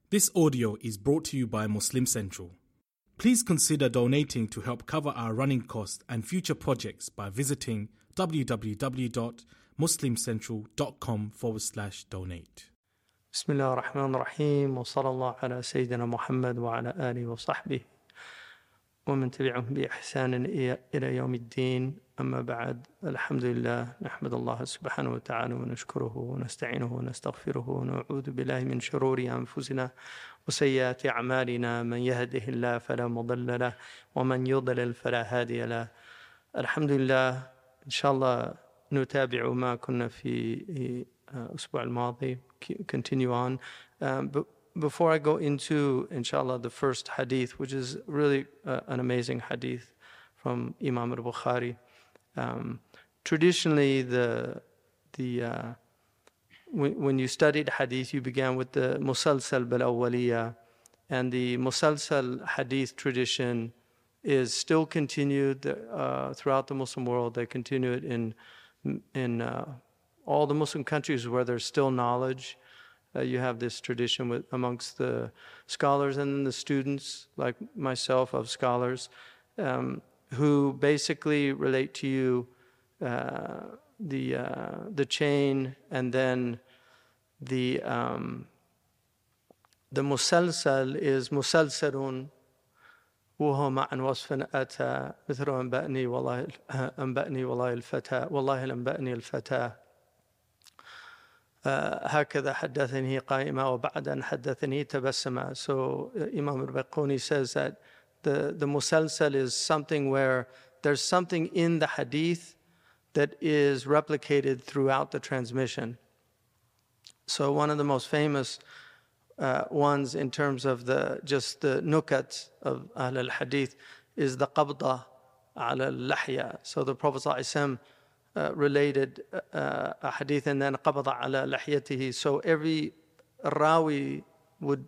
This audio is brought to you by Muslim Central. Please consider donating to help cover our running costs and future projects by visiting www.muslimcentral.com/donate. بسم الله الرحمن الرحيم وصلى الله على سيدنا محمد وعلى آله وصحبه ومن تبعهم بإحسان إلى يوم الدين. أما بعد، الحمد لله، نحمد الله سبحانه وتعالى ونشكره ونستعينه ونستغفره ونعوذ بالله من شرور أنفسنا وسيئات أعمالنا. من يهده الله فلا مضل له ومن يضلل فلا هادي له. الحمد لله. إن شاء الله نتابع ما كنا في الأسبوع الماضي. Continue on. But before I go into, inshallah, the first hadith, which is really an amazing hadith from Imam al-Bukhari. Traditionally, when you studied hadith, you began with the musalsal bil-awwaliyah, and the musalsal hadith tradition is still continued throughout the Muslim world. They continue it in all the Muslim countries where there's still knowledge. You have this tradition amongst the scholars and the students, like myself, of scholars, who basically relate to you the chain, and then the musalsal is musalsalun وهو مع وصف أتى مثل أنبأني والله الفتى والله أنبأني الفتى هكذا حدثني قائما وبعد أن حدثني تبسما. So Imam al-Baiquni says that the musalsal is something where there's something in the hadith that is replicated throughout the transmission. So one of the most famous ones in terms of just the nukat of Ahl al-Hadith is the qabda ala al-lahya. So the Prophet ﷺ related a hadith and then qabda ala lahyatihi. So every rawi would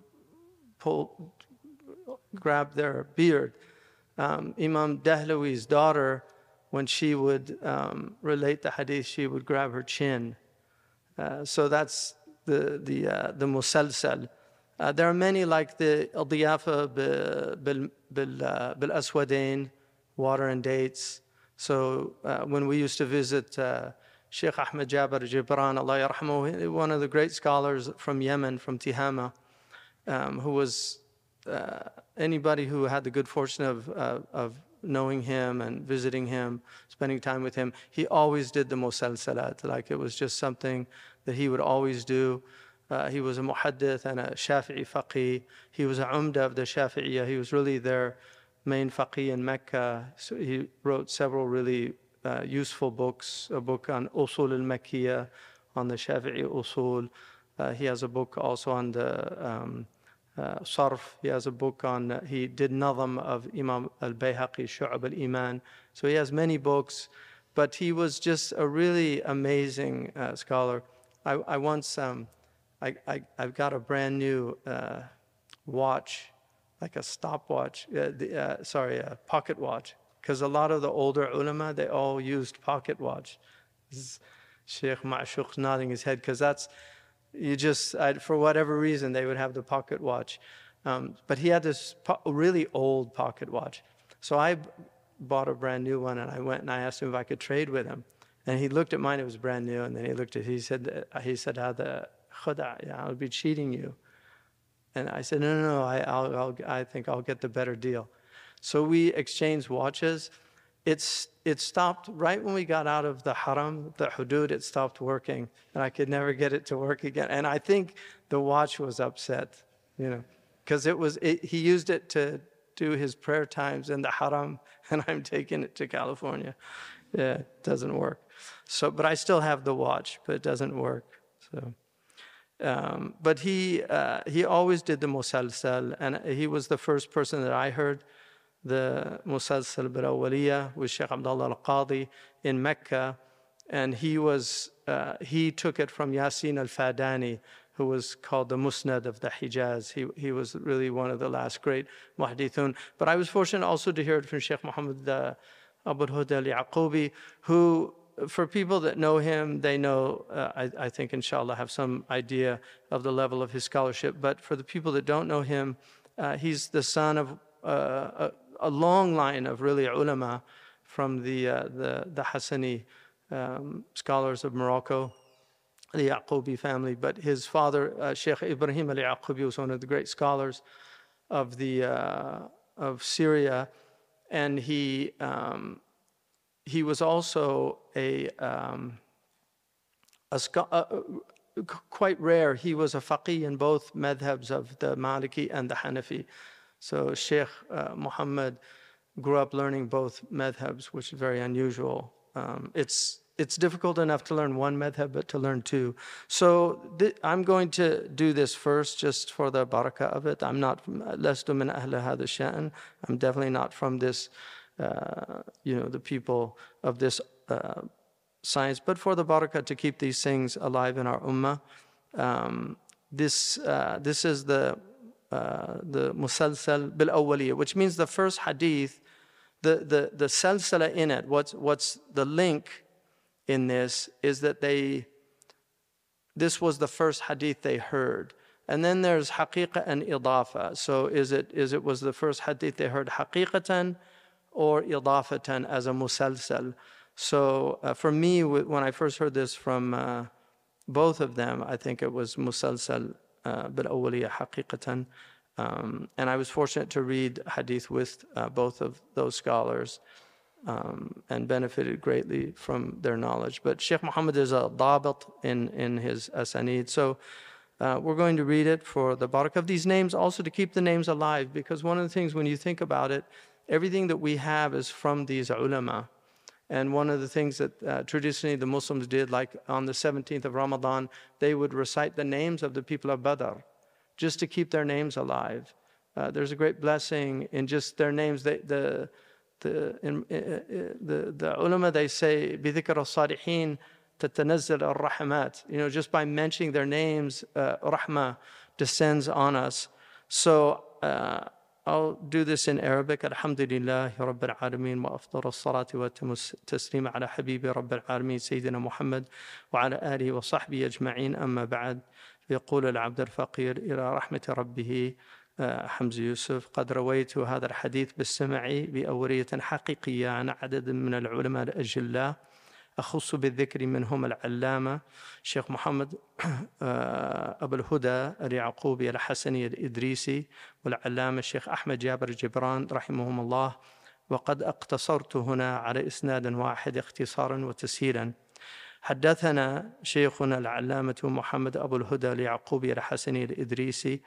grab their beard. Imam Dahlawi's daughter, when she would relate the hadith, she would grab her chin. So that's the musalsal. There are many, like the al-diyafa bil-aswadain, water and dates. So when we used to visit Sheikh Ahmed Jabir Jibran, Allah yarhamuhu, one of the great scholars from Yemen, from Tihama, who was anybody who had the good fortune of knowing him and visiting him, spending time with him, he always did the musalsalat. Like it was just something that he would always do. He was a muhaddith and a Shafi'i faqih. He was a umda of the Shafi'iyah. He was really their main faqih in Mecca. So he wrote several really useful books, a book on usul al-Makkiyah, on the Shafi'i usul. He has a book also on the sarf. He has a book on, he did nadam of Imam al-Bayhaqi, Shu'ab al-Iman. So he has many books, but he was just a really amazing scholar. I once, I've got a brand new watch, like a stopwatch, a pocket watch, because a lot of the older ulama, they all used pocket watch. This is Sheikh Ma'shuq nodding his head, because that's, for whatever reason, they would have the pocket watch. But he had this really old pocket watch. So I bought a brand new one, and I went and I asked him if I could trade with him. And he looked at mine, it was brand new, and then he looked at it, he said, I'll be cheating you. And I said, no, I think I'll get the better deal. So we exchanged watches. It stopped right when we got out of the haram, the hudud, it stopped working. And I could never get it to work again. And I think the watch was upset, because he used it to do his prayer times in the haram, and I'm taking it to California. Yeah, it doesn't work. So, but I still have the watch, but it doesn't work. So, but he always did the musalsal, and he was the first person that I heard the musalsal bil-awwaliyah with Sheikh Abdullah al-Qadi in Mecca, and he took it from Yasin al-Fadani, who was called the Musnad of the Hijaz. He was really one of the last great muhaddithun. But I was fortunate also to hear it from Sheikh Muhammad Abu al-Huda al-Yaqubi, who for people that know him, they know, I think, inshallah, have some idea of the level of his scholarship. But for the people that don't know him, he's the son of a long line of really ulama from the Hassani scholars of Morocco, the Yaqubi family. But his father, Sheikh Ibrahim al-Yaqubi, was one of the great scholars of Syria, and he was also quite rare. He was a faqih in both madhabs of the Maliki and the Hanafi. So Sheikh Muhammad grew up learning both madhabs, which is very unusual. It's difficult enough to learn one madhab, but to learn two. So I'm going to do this first just for the barakah of it. I'm not لست من أهل هذا الشأن. I'm definitely not from this, the people of this science, but for the barakah to keep these things alive in our ummah. This is the musalsal bil awwaliyah, which means the first hadith, the salsala in it. What's the link in this is that this was the first hadith they heard. And then there's haqiqa and idafa. So was the first hadith they heard haqiqatan or idafatan as a musalsal? So for me, when I first heard this from both of them, I think it was musalsal bil awwaliyah haqiqatan. And I was fortunate to read hadith with both of those scholars. And benefited greatly from their knowledge. But Sheikh Muhammad is a dabat in his asanid. So we're going to read it for the barakah of these names, also to keep the names alive, because one of the things when you think about it, everything that we have is from these ulama. And one of the things that traditionally the Muslims did, like on the 17th of Ramadan, they would recite the names of the people of Badr, just to keep their names alive. There's a great blessing in just their names. The ulama, they say, بِذِكْرَ الصَّالِحِينَ تَتَنَزَّلَ الرَّحْمَاتِ. Just by mentioning their names, rahmah descends on us. So I'll do this in Arabic. Alhamdulillah Rabbil Alameen wa afdal as-salati wa taslim ala habibi Rabbil Alameen Sayyidina Muhammad wa ala alihi wa sahbihi ajma'in. Amma ba'd. يقول العبد الفقير إلى رحمة ربه حمزة يوسف: قد رويت هذا الحديث بالسمع بأورية حقيقية عن عدد من العلماء الأجلاء، أخص بالذكر منهم العلامة الشيخ محمد أبو الهدى اليعقوبي الحسني الإدريسي، والعلامة الشيخ أحمد جابر جبران رحمهم الله. وقد اقتصرت هنا على إسناد واحد اختصارا وتسهيلا. حدثنا شيخنا العلامة محمد أبو الهدى اليعقوبي الحسني الإدريسي،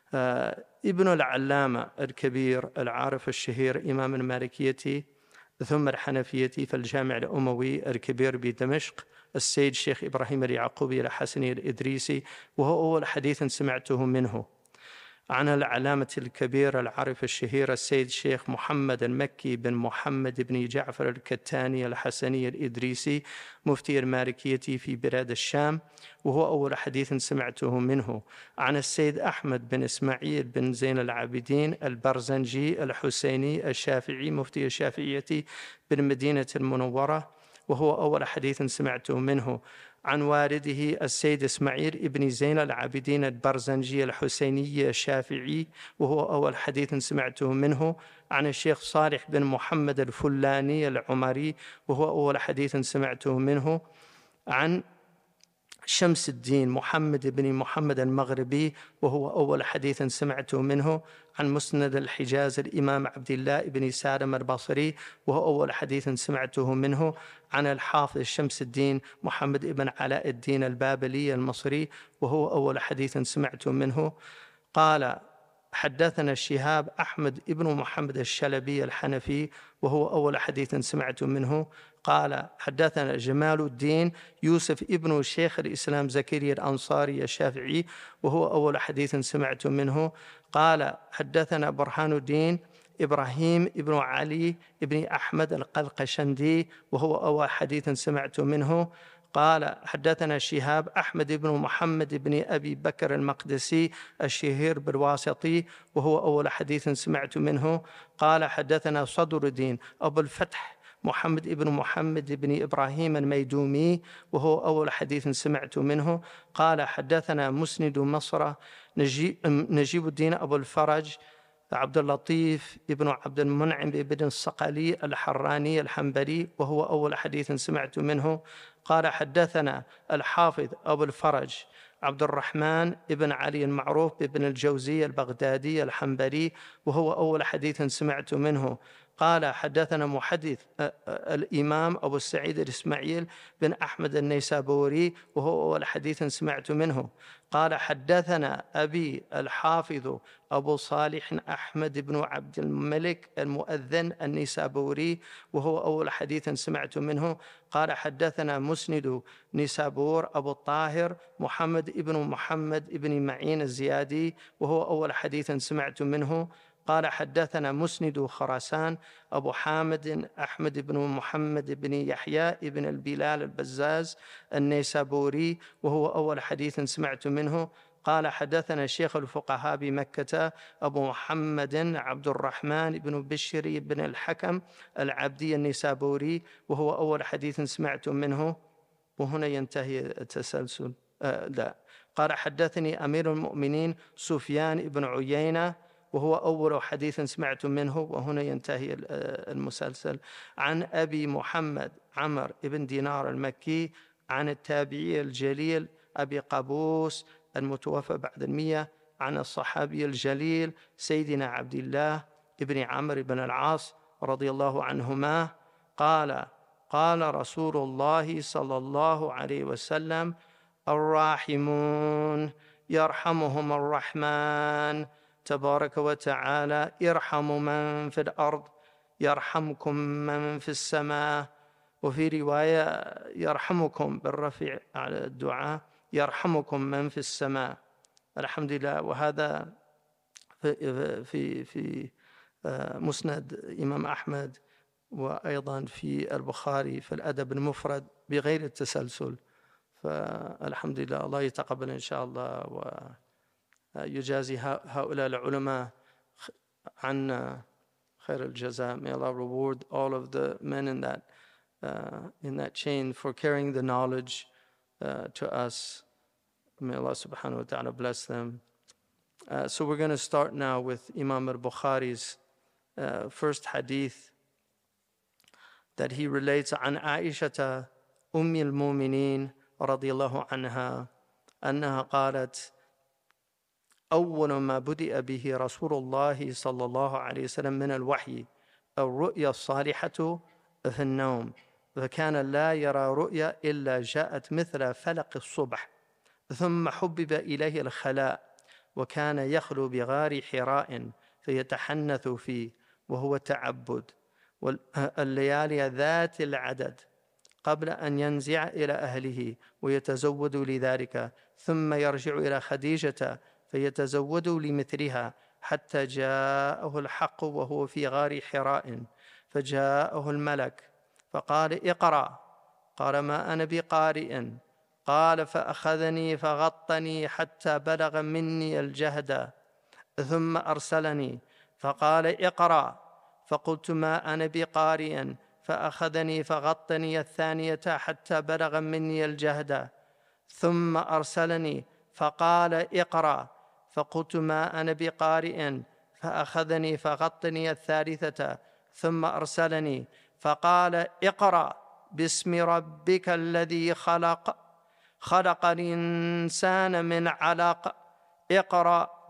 ابن العلامة الكبير العارف الشهير إمام المالكية ثم الحنفية في الجامع الأموي الكبير بدمشق، السيد شيخ إبراهيم اليعقوبي الحسني الإدريسي، وهو أول حديث سمعته منه. عن العلامة الكبير العارف الشهير السيد شيخ محمد المكي بن محمد بن جعفر الكتاني الحسني الإدريسي، مفتي المالكية في بلاد الشام، وهو أول حديث سمعته منه. عن السيد أحمد بن إسماعيل بن زين العابدين البرزنجي الحسيني الشافعي، مفتي الشافعية بالمدينة المنورة، وهو أول حديث سمعته منه. عن والده السيد إسماعيل بن زين العابدين البرزنجي الحسيني الشافعي، وهو أول حديث سمعته منه. عن الشيخ صالح بن محمد الفلاني العمري، وهو أول حديث سمعته منه. عن شمس الدين محمد بن محمد المغربي، وهو أول حديث سمعته منه. عن مسند الحجاز الإمام عبد الله بن سالم البصري، وهو أول حديث سمعته منه. عن الحافظ شمس الدين محمد بن علاء الدين البابلي المصري، وهو أول حديث سمعته منه. قال: حدثنا الشهاب أحمد بن محمد الشلبي الحنفي، وهو أول حديث سمعت منه. قال: حدثنا جمال الدين يوسف ابن شيخ الإسلام زكريا الأنصاري الشافعي، وهو أول حديث سمعت منه. قال: حدثنا برهان الدين إبراهيم ابن علي ابن أحمد القلقشندي، وهو أول حديث سمعت منه. قال: حدثنا شهاب أحمد بن محمد بن أبي بكر المقدسي الشهير بالواسطي، وهو أول حديث سمعت منه. قال: حدثنا صدر الدين أبو الفتح محمد بن محمد بن إبراهيم الميدومي، وهو أول حديث سمعت منه. قال حدثنا مسند مصر نجيب الدين أبو الفرج عبد اللطيف بن عبد المنعم بن الصقلي الحراني الحنبلي، وهو أول حديث سمعت منه. قال حدثنا الحافظ أبو الفرج عبد الرحمن بن علي المعروف بن الجوزي البغدادي الحنبلي، وهو أول حديث سمعت منه. قال حدثنا محدث الإمام أبو السعيد الإسماعيل بن أحمد النيسابوري، وهو أول حديث سمعت منه. قال حدثنا أبي الحافظ أبو صالح أحمد بن عبد الملك المؤذن النيسابوري، وهو أول حديث سمعت منه. قال حدثنا مسند نيسابور أبو الطاهر محمد بن محمد بن معين الزيادي، وهو أول حديث سمعت منه. قال حدثنا مسند خراسان أبو حامد أحمد بن محمد بن يحيى بن البلال البزاز النيسابوري، وهو أول حديث سمعت منه. قال حدثنا شيخ الفقهاء بمكة أبو محمد عبد الرحمن بن بشر بن الحكم العبدي النيسابوري، وهو أول حديث سمعت منه. وهنا ينتهي التسلسل. لا. قال حدثني أمير المؤمنين سفيان بن عيينة، وهو أول حديث سمعت منه. وهنا ينتهي المسلسل. عن أبي محمد عمر بن دينار المكي عن التابعي الجليل أبي قابوس المتوفى بعد 100 عن الصحابي الجليل سيدنا عبد الله بن عمرو بن العاص رضي الله عنهما قال: قال رسول الله صلى الله عليه وسلم: الراحمون يرحمهم الرحمن تبارك وتعالى، ارحموا من في الأرض يرحمكم من في السماء. وفي رواية يرحمكم بالرفع على الدعاء، يرحمكم من في السماء. الحمد لله. وهذا في مسند إمام أحمد، وأيضا في البخاري في الأدب المفرد بغير التسلسل. فالحمد لله، الله يتقبل إن شاء الله ويجازي هؤلاء العلماء عنا خير الجزاء. May Allah reward all of the men in that chain for carrying the knowledge to us. May Allah subhanahu wa ta'ala bless them. So we're going to start now with Imam al-Bukhari's first hadith that he relates عن عائشة أم المؤمنين رضي الله عنها أنها قالت: أول ما بدأ به رسول الله صلى الله عليه وسلم من الوحي الرؤيا الصالحة في النوم، فكان لا يرى رؤيا إلا جاءت مثل فلق الصبح، ثم حبب إليه الخلاء، وكان يخلو بغار حراء فيتحنث فيه، وهو تعبد الليالي ذات العدد قبل أن ينزع إلى أهله ويتزود لذلك، ثم يرجع إلى خديجة فيتزود لمثلها، حتى جاءه الحق وهو في غار حراء، فجاءه الملك فقال: اقرأ. قال: ما أنا بقارئ. قال: فأخذني فغطني حتى بلغ مني الجهد، ثم أرسلني فقال: اقرأ. فقلت: ما أنا بقارئ. فأخذني فغطني الثانية حتى بلغ مني الجهد، ثم أرسلني فقال: اقرأ. فقلت: ما أنا بقارئ. فأخذني فغطني الثالثة ثم أرسلني فقال: اقرأ باسم ربك الذي خلق الإنسان من علق، اقرأ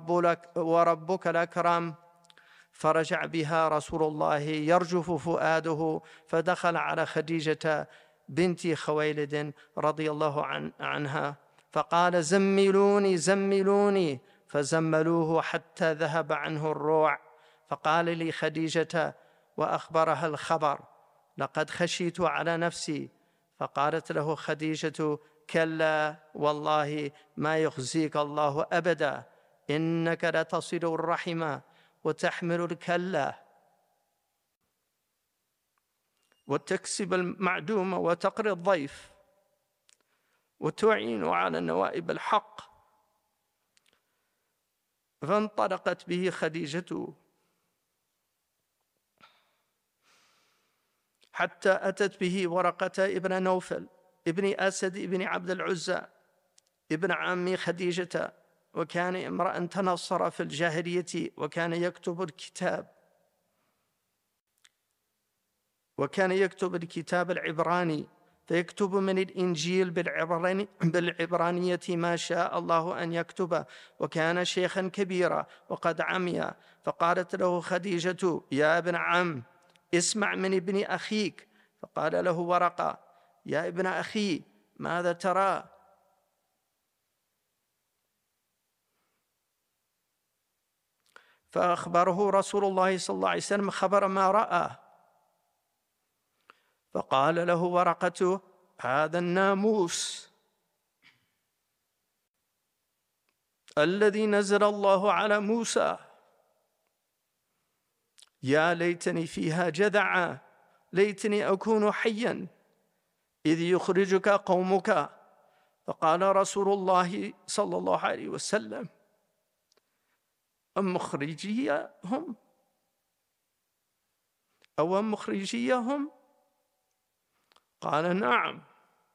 وربك الأكرم. فرجع بها رسول الله يرجف فؤاده، فدخل على خديجة بنت خويلد رضي الله عنها فقال: زملوني زملوني، فزملوه حتى ذهب عنه الروع. فقال لي خديجة وأخبرها الخبر: لقد خشيت على نفسي. فقالت له خديجة: كلا والله ما يخزيك الله أبدا، إنك لتصل الرحم وتحمل الكلة وتكسب المعدوم وتقري الضيف وتعين على نوائب الحق. فانطلقت به خديجة حتى أتت به ورقة ابن نوفل ابن أسد ابن عبد العزى ابن عم خديجة، وكان امرأ تنصر في الجاهلية، وكان يكتب الكتاب العبراني، فيكتب من الإنجيل بالعبرانية ما شاء الله أن يكتب، وكان شيخا كبيرا وقد عمي. فقالت له خديجة: يا ابن عم، اسمع من ابن أخيك. فقال له ورقة: يا ابن أخي، ماذا ترى؟ فأخبره رسول الله صلى الله عليه وسلم خبر ما رأى. فقال له ورقة: هذا الناموس الذي نزل الله على موسى، يا ليتني فيها جذعا، ليتني أكون حيا إذ يخرجك قومك. فقال رسول الله صلى الله عليه وسلم: أم مخرجيهم أو أم مخرجيهم؟ قال: نعم،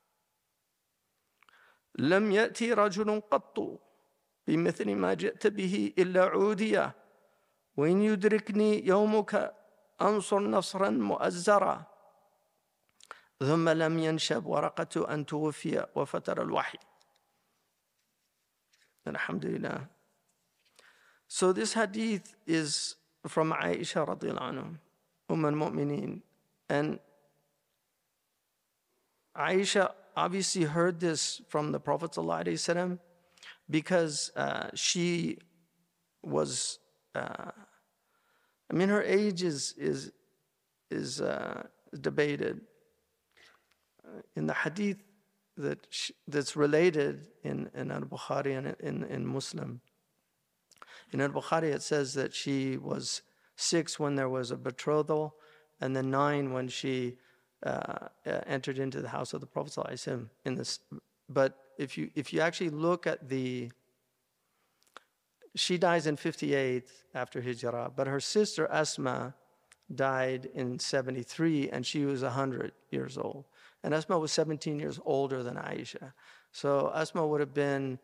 لم يأتي رجل قط بمثل ما جئت به إلا عودية، وإن يدركني يومك أنصر نصرا مؤزرا. ثم لم ينشب ورقة أن توفي وفتر الوحي. Alhamdulillah. So this hadith is from Aisha radiallahu anha, al-Mu'mineen. And Aisha obviously heard this from the Prophet ﷺ because she was, her age is debated. In the hadith that's related in al-Bukhari and in Muslim, in al-Bukhari it says that she was 6 when there was a betrothal, and then 9 when she entered into the house of the Prophet ﷺ in this. But if you actually look at she dies in 58 after Hijrah, but her sister Asma died in 73, and she was 100 years old. And Asma was 17 years older than Aisha. So Asma would have been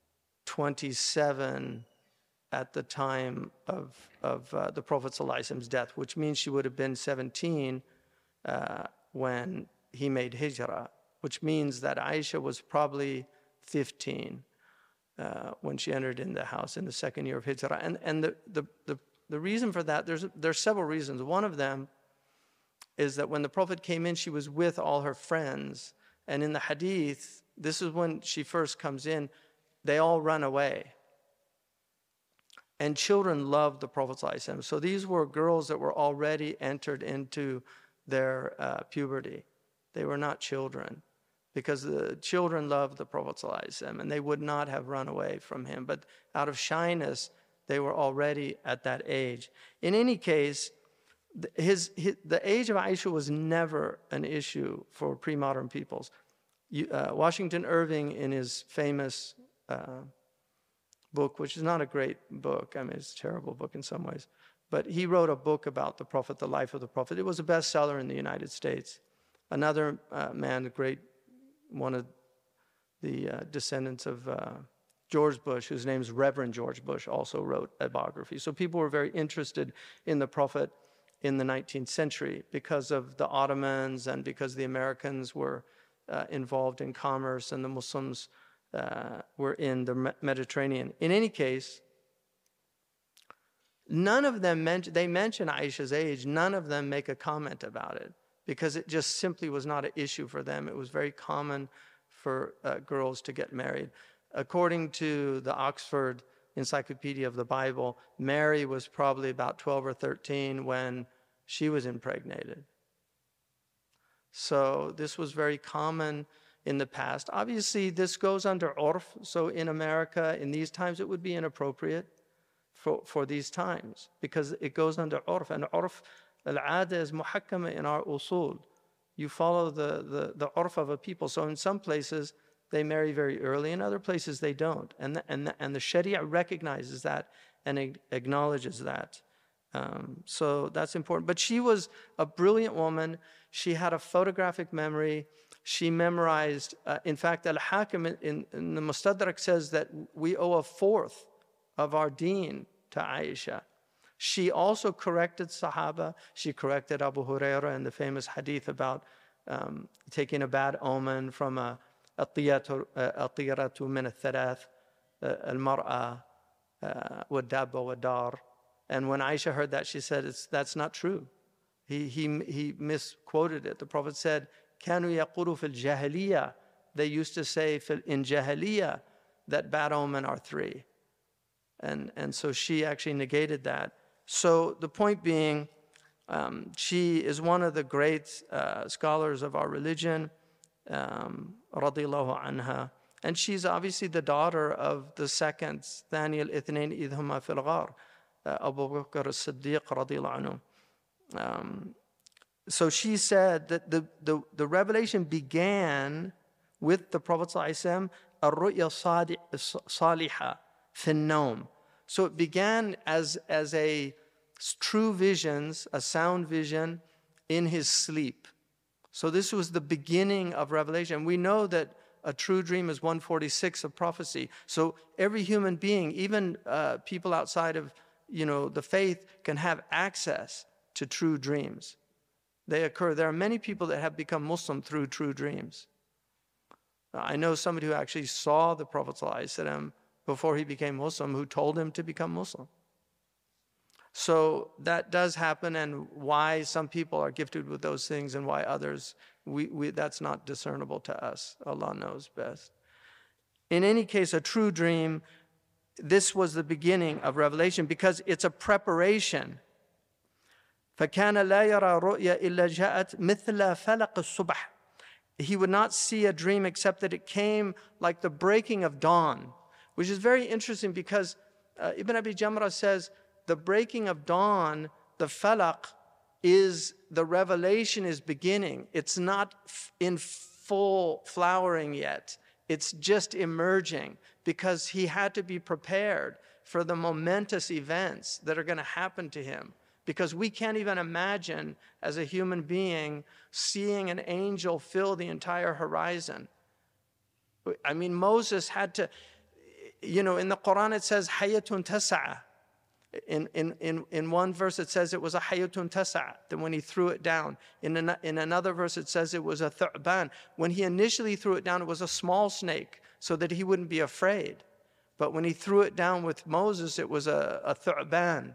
27 at the time of the Prophet ﷺ's death, which means she would have been 17 when he made Hijrah, which means that Aisha was probably 15 when she entered in the house in the 2nd year of Hijrah. And the reason for that, there's several reasons. One of them is that when the Prophet came in, she was with all her friends. And in the hadith, this is when she first comes in, they all run away. And children loved the Prophet ﷺ. So these were girls that were already entered into their puberty. They were not children, because the children loved the Prophet ﷺ, and they would not have run away from him. But out of shyness, they were already at that age. In any case, the age of Aisha was never an issue for pre-modern peoples. Washington Irving, in his famous book, which is not a great book, it's a terrible book in some ways, but he wrote a book about the Prophet, the life of the Prophet. It was a bestseller in the United States. Another man, one of the descendants of George Bush, whose name is Reverend George Bush, also wrote a biography. So people were very interested in the Prophet in the 19th century because of the Ottomans and because the Americans were involved in commerce and the Muslims were in the Mediterranean. In any case, none of them they mention Aisha's age. None of them make a comment about it because it just simply was not an issue for them. It was very common for girls to get married. According to the Oxford Encyclopedia of the Bible, Mary was probably about 12 or 13 when she was impregnated. So this was very common in the past. Obviously, this goes under urf. So in America, in these times, it would be inappropriate for these times because it goes under urf. And urf, al-'ada is muhakkama in our usul. You follow the urf of a people. So in some places, they marry very early. In other places, they don't. And the Sharia recognizes that and acknowledges that. So that's important. But she was a brilliant woman. She had a photographic memory. She memorized. In fact, Al-Hakim in the Mustadrak says that we owe a fourth of our deen to Aisha. She also corrected Sahaba. She corrected Abu Huraira in the famous hadith about taking a bad omen from a tiyaratu min al-thalath, al-mar'a, wa-dabba wa-dar. And when Aisha heard that, she said, that's not true. He misquoted it. The Prophet said, كانوا يقولوا في الجاهلية. They used to say in Jahiliyyah that bad omen are three. And so she actually negated that. So the point being, she is one of the great scholars of our religion, radiyallahu anha. And she's obviously the daughter of the second, ثاني الاثنين إذ هما في الغار, Abu Bakr as-Siddiq radiyallahu anhu. So she said that the revelation began with the Prophet ﷺ, الرؤيا صالحة في النوم. So it began as a true visions, a sound vision in his sleep. So this was the beginning of revelation. We know that a true dream is 146 of prophecy. So every human being, even people outside of the faith, can have access to true dreams. They occur. There are many people that have become Muslim through true dreams. I know somebody who actually saw the Prophet ﷺ before he became Muslim, who told him to become Muslim. So that does happen, and why some people are gifted with those things and why others, that's not discernible to us. Allah knows best. In any case, a true dream, this was the beginning of revelation because it's a preparation. فَكَانَ لَا يَرَى رُؤْيَا إِلَّا جَاءَتْ مِثْلَ فَلَقِ الصُّبْحِ. He would not see a dream except that it came like the breaking of dawn, which is very interesting because Ibn Abi Jamrah says the breaking of dawn, the falaq, is the revelation is beginning. It's not in full flowering yet. It's just emerging because he had to be prepared for the momentous events that are going to happen to him. Because we can't even imagine, as a human being, seeing an angel fill the entire horizon. I mean, Moses had to, in the Quran it says, hayatun tas'a. In one verse it says it was a hayatun tas'a, that when he threw it down. In another verse it says it was a thu'ban. When he initially threw it down, it was a small snake, so that he wouldn't be afraid. But when he threw it down with Moses, it was a thu'ban.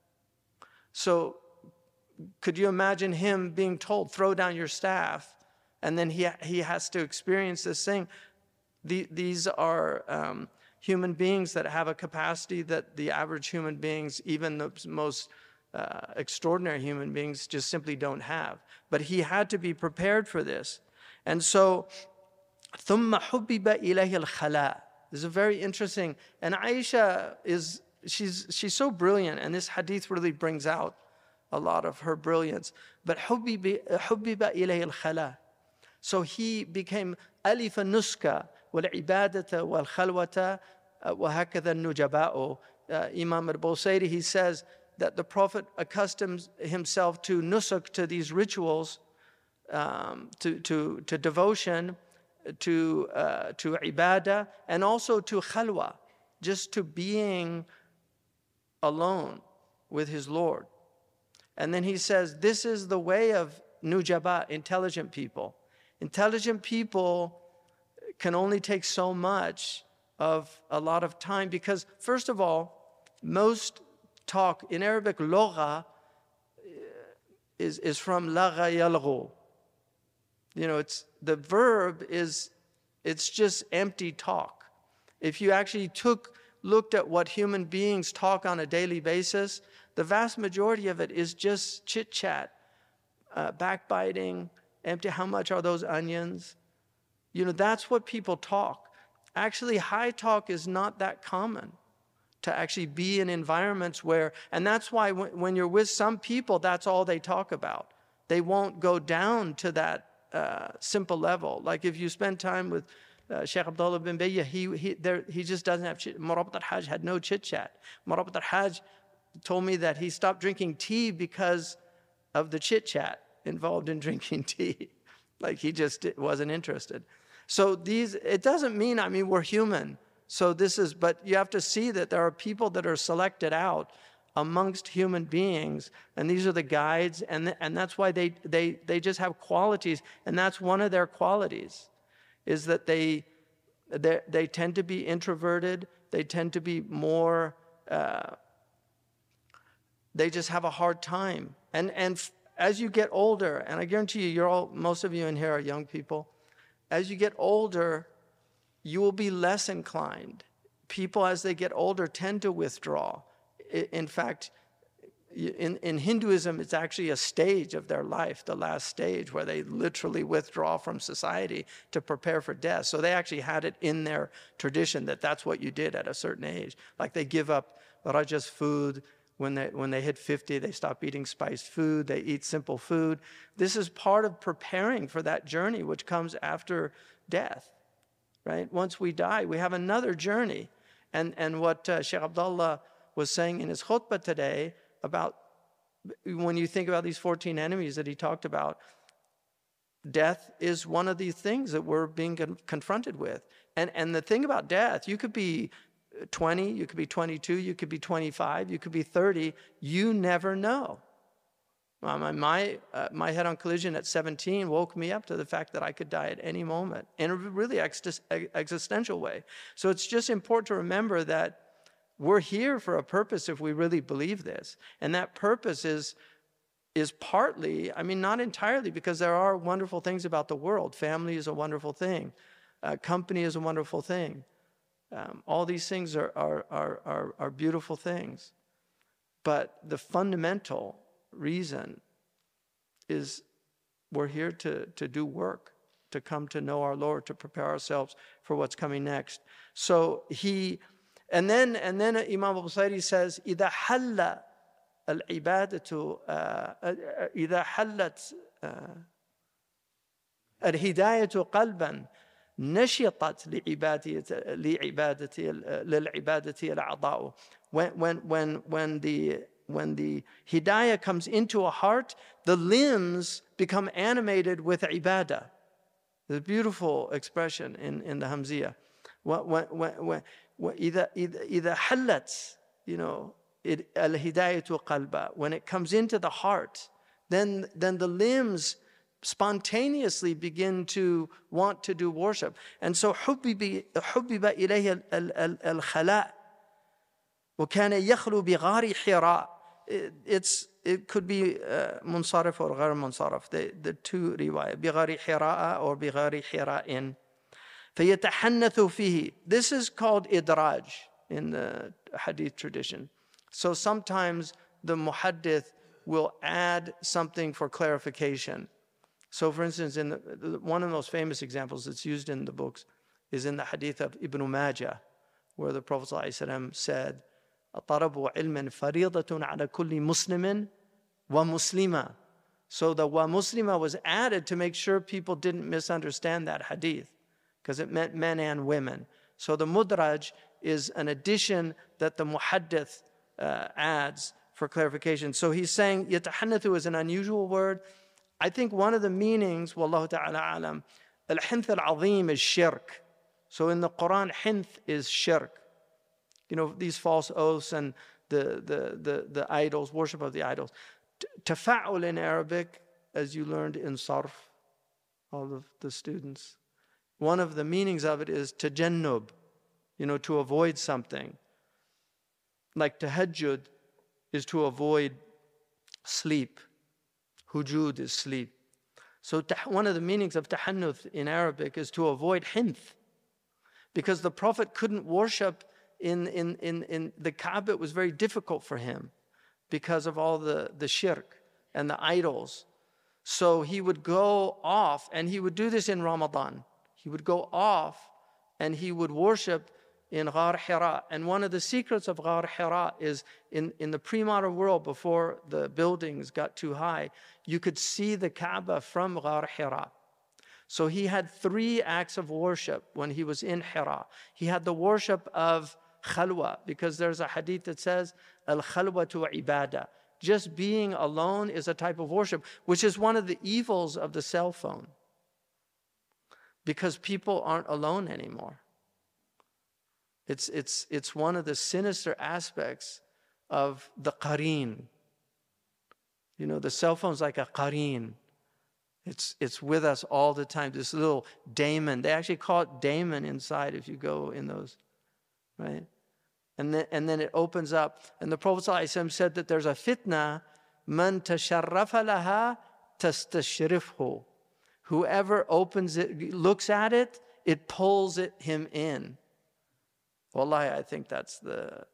So could you imagine him being told, throw down your staff, and then he has to experience this thing? These are human beings that have a capacity that the average human beings, even the most extraordinary human beings, just simply don't have. But he had to be prepared for this. And so, ثُمَّ حُبِّبَ إِلَيْهِ الْخَلَاء. This is very interesting. And Aisha she's so brilliant, and this hadith really brings out a lot of her brilliance. But حُبِّبَ إِلَيْهِ الْخَلَاء. So he became أَلِفَ النُّسْكَ وَالْعِبَادَةَ وَالْخَلْوَةَ وَهَكَذَا النُّجَبَاءُ. Imam al-Busayri, he says that the Prophet accustoms himself to nusuk, to these rituals, to devotion, to ibadah, and also to khalwa, just to being alone with his Lord. And then he says, this is the way of nujaba, intelligent people. Intelligent people can only take so much of a lot of time because, first of all, most talk in Arabic, logha is from lagha yalghu. It's the verb it's just empty talk. If you actually looked at what human beings talk on a daily basis, the vast majority of it is just chit-chat, backbiting, empty. How much are those onions? That's what people talk. Actually, high talk is not that common to actually be in environments where, and that's why when you're with some people, that's all they talk about. They won't go down to that simple level. Like if you spend time with Sheikh Abdullah bin Bayyah, he just doesn't have chit. Murabat al-Hajj had no chit-chat. Murabat al-Hajj told me that he stopped drinking tea because of the chit-chat. involved in drinking tea. Like he just wasn't interested. So it doesn't mean, I mean, we're human. So but you have to see that there are people that are selected out amongst human beings, and these are the guides, and that's why they just have qualities, and that's one of their qualities, is that they tend to be introverted, they tend to be more, they just have a hard time. And as you get older, and I guarantee you, most of you in here are young people, as you get older, you will be less inclined. People, as they get older, tend to withdraw. In fact, in Hinduism, it's actually a stage of their life, the last stage, where they literally withdraw from society to prepare for death. So they actually had it in their tradition that that's what you did at a certain age. Like they give up rajas food. When they hit 50, they stop eating spiced food. They eat simple food. This is part of preparing for that journey, which comes after death. Right? Once we die, we have another journey. And what Sheikh Abdullah was saying in his khutbah today about when you think about these 14 enemies that he talked about, death is one of these things that we're being confronted with. And the thing about death, you could be 20, you could be 22, you could be 25, you could be 30, you never know. My head-on collision at 17 woke me up to the fact that I could die at any moment in a really existential way. So it's just important to remember that we're here for a purpose if we really believe this. And that purpose is partly, I mean, not entirely, because there are wonderful things about the world. Family is a wonderful thing. Company is a wonderful thing. All these things are beautiful things. But the fundamental reason is we're here to do work, to come to know our Lord, to prepare ourselves for what's coming next. So and then Imam al-Busayri says, إذا حل العبادة إذا حلت الهداية قلبا نشطت للعبادة الأعضاء. When the hidayah comes into a heart, the limbs become animated with ibadah. The beautiful expression in the Hamziyah. إذا حلت, الهداية قلبا, when it comes into the heart, then the limbs spontaneously begin to want to do worship. And so حبب إليه الخلاء وكان يخلو بغار حراء. It could be munsarif or غير munsarif. The two riwayah, بغار حراء or بغار حراء. فيتحنث فيه. This is called idraj in the hadith tradition. So sometimes the muhaddith will add something for clarification. So for instance, one of the most famous examples that's used in the books is in the hadith of Ibn Majah, where the Prophet ﷺ said, طَلَبُ عِلْمٍ فَرِيضَةٌ عَلَى كُلِّ مُسْلِمٍ وَمُسْلِمَةٍ. So the wa muslima was added to make sure people didn't misunderstand that hadith, because it meant men and women. So the mudraj is an addition that the muhaddith adds for clarification. So he's saying yatahannathu is an unusual word. I think one of the meanings, wallahu ta'ala alam, al-hinth al-azim is shirk. So in the Quran, hinth is shirk. These false oaths and the idols, worship of the idols. Tafa'ul in Arabic, as you learned in sarf, all of the students, one of the meanings of it is tajannub, to avoid something. Like tahajjud is to avoid sleep. Hujud is sleep. So one of the meanings of tahannuth in Arabic is to avoid hinth. Because the Prophet couldn't worship in the Kaaba. It was very difficult for him because of all the shirk and the idols. So he would go off, and he would do this in Ramadan. He would go off and he would worship in Ghar Hira. And one of the secrets of Ghar Hira is in the pre-modern world, before the buildings got too high, you could see the Kaaba from Ghar Hira. So he had 3 acts of worship when he was in Hira. He had the worship of khalwa, because there's a hadith that says, al-khalwatu ibadah. just being alone is a type of worship, which is one of the evils of the cell phone. Because people aren't alone anymore. It's one of the sinister aspects of the qareen. You know, the cell phone's like a qareen. It's with us all the time. This little daemon. They actually call it daemon inside if you go in those, right? And then it opens up. And the Prophet ﷺ said that there's a fitna, man tasharrafa laha tastashrifhu. Whoever opens it, looks at it, it pulls him in. Wallahi, I think that's the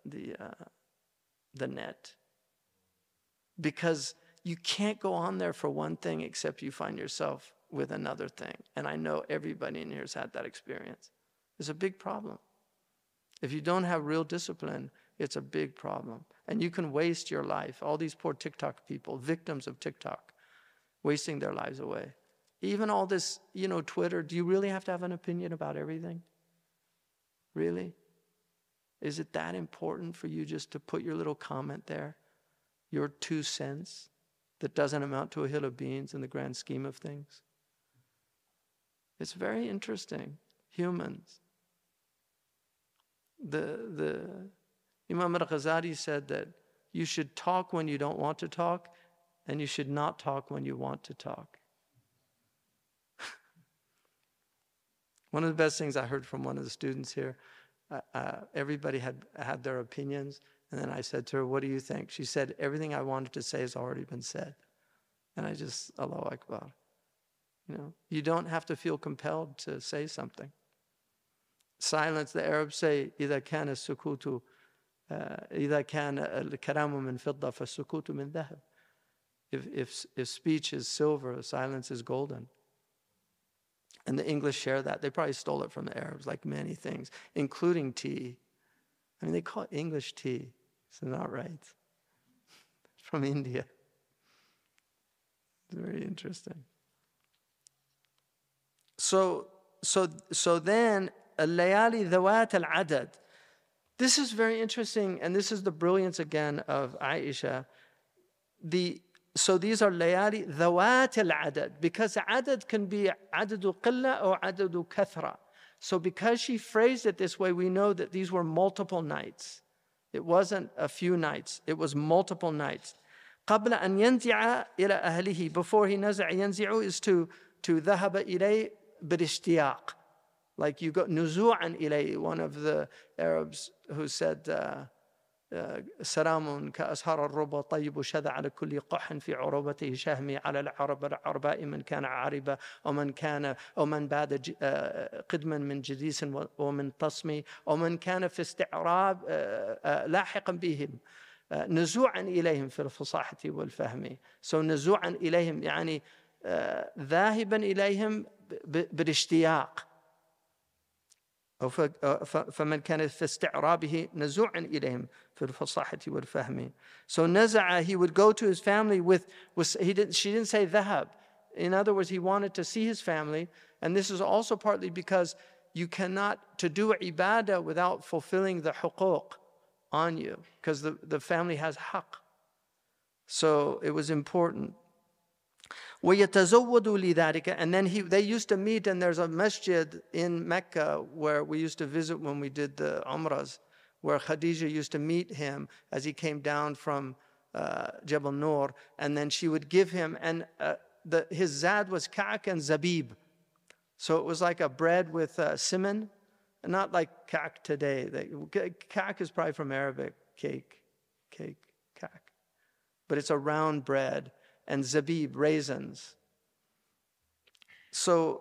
net. Because you can't go on there for one thing except you find yourself with another thing. And I know everybody in here has had that experience. It's a big problem. If you don't have real discipline, it's a big problem. And you can waste your life. All these poor TikTok people, victims of TikTok, wasting their lives away. Even all this, Twitter, do you really have to have an opinion about everything? Really? Is it that important for you just to put your little comment there? Your 2 cents that doesn't amount to a hill of beans in the grand scheme of things? It's very interesting. Humans. The Imam al-Ghazali said that you should talk when you don't want to talk, and you should not talk when you want to talk. One of the best things I heard from one of the students here, everybody had their opinions, and then I said to her, what do you think? She said, everything I wanted to say has already been said. And I just, Allahu Akbar. You don't have to feel compelled to say something. Silence, the Arabs say, إِذَا كَانَ السُّكُوتُ إِذَا كَانَ الْكَلَامُ مِنْ فِضَّةٍ فَالسُّكُوتُ مِنْ ذَهَبٍ. If speech is silver, silence is golden. And the English share that. They probably stole it from the Arabs, like many things, including tea. I mean, they call it English tea. It's not right. It's from India. It's very interesting. So then, al-layali dhawat al-adad. This is very interesting, and this is the brilliance again of Aisha. So these are layali dhawat al-adad, because adad can be adadu qilla or adadu kathra. So because she phrased it this way, we know that these were multiple nights. It wasn't a few nights. It was multiple nights. قبل أن ينزع إلى أهله. Before he نزع ينزع is to ذهب إليه بالاشتياق. Like you go نزوعا إليه. One of the Arabs who said سلام كأسهار الربا طيب شذ على كل قح في عروبته شهمي على العرباء من كان عاربا أو من باد قدما من جديس ومن تصمي أو من كان في استعراب لاحقا بهم نزوعا إليهم في الفصاحة والفهم. So نزوعا إليهم يعني ذاهبا إليهم بالاشتياق. فمن كان في استعرابه نزوعا إليهم في الفصاحة والفهم. So نزع, he would go to his family she didn't say ذهب. In other words, he wanted to see his family, and this is also partly because you cannot to do ibadah without fulfilling the huquq on you, because the family has haqq. So it was important. وَيَتَزَوَّدُ لِذَلِكَ. And then they used to meet, and there's a masjid in Mecca where we used to visit when we did the Umrahs, where Khadija used to meet him as he came down from Jabal Nur, and then she would give him, and his zad was ka'ak and zabib. So it was like a bread with simon, not like ka'ak today. Ka'ak is probably from Arabic, cake, ka'ak. But it's a round bread. And zabib, raisins. So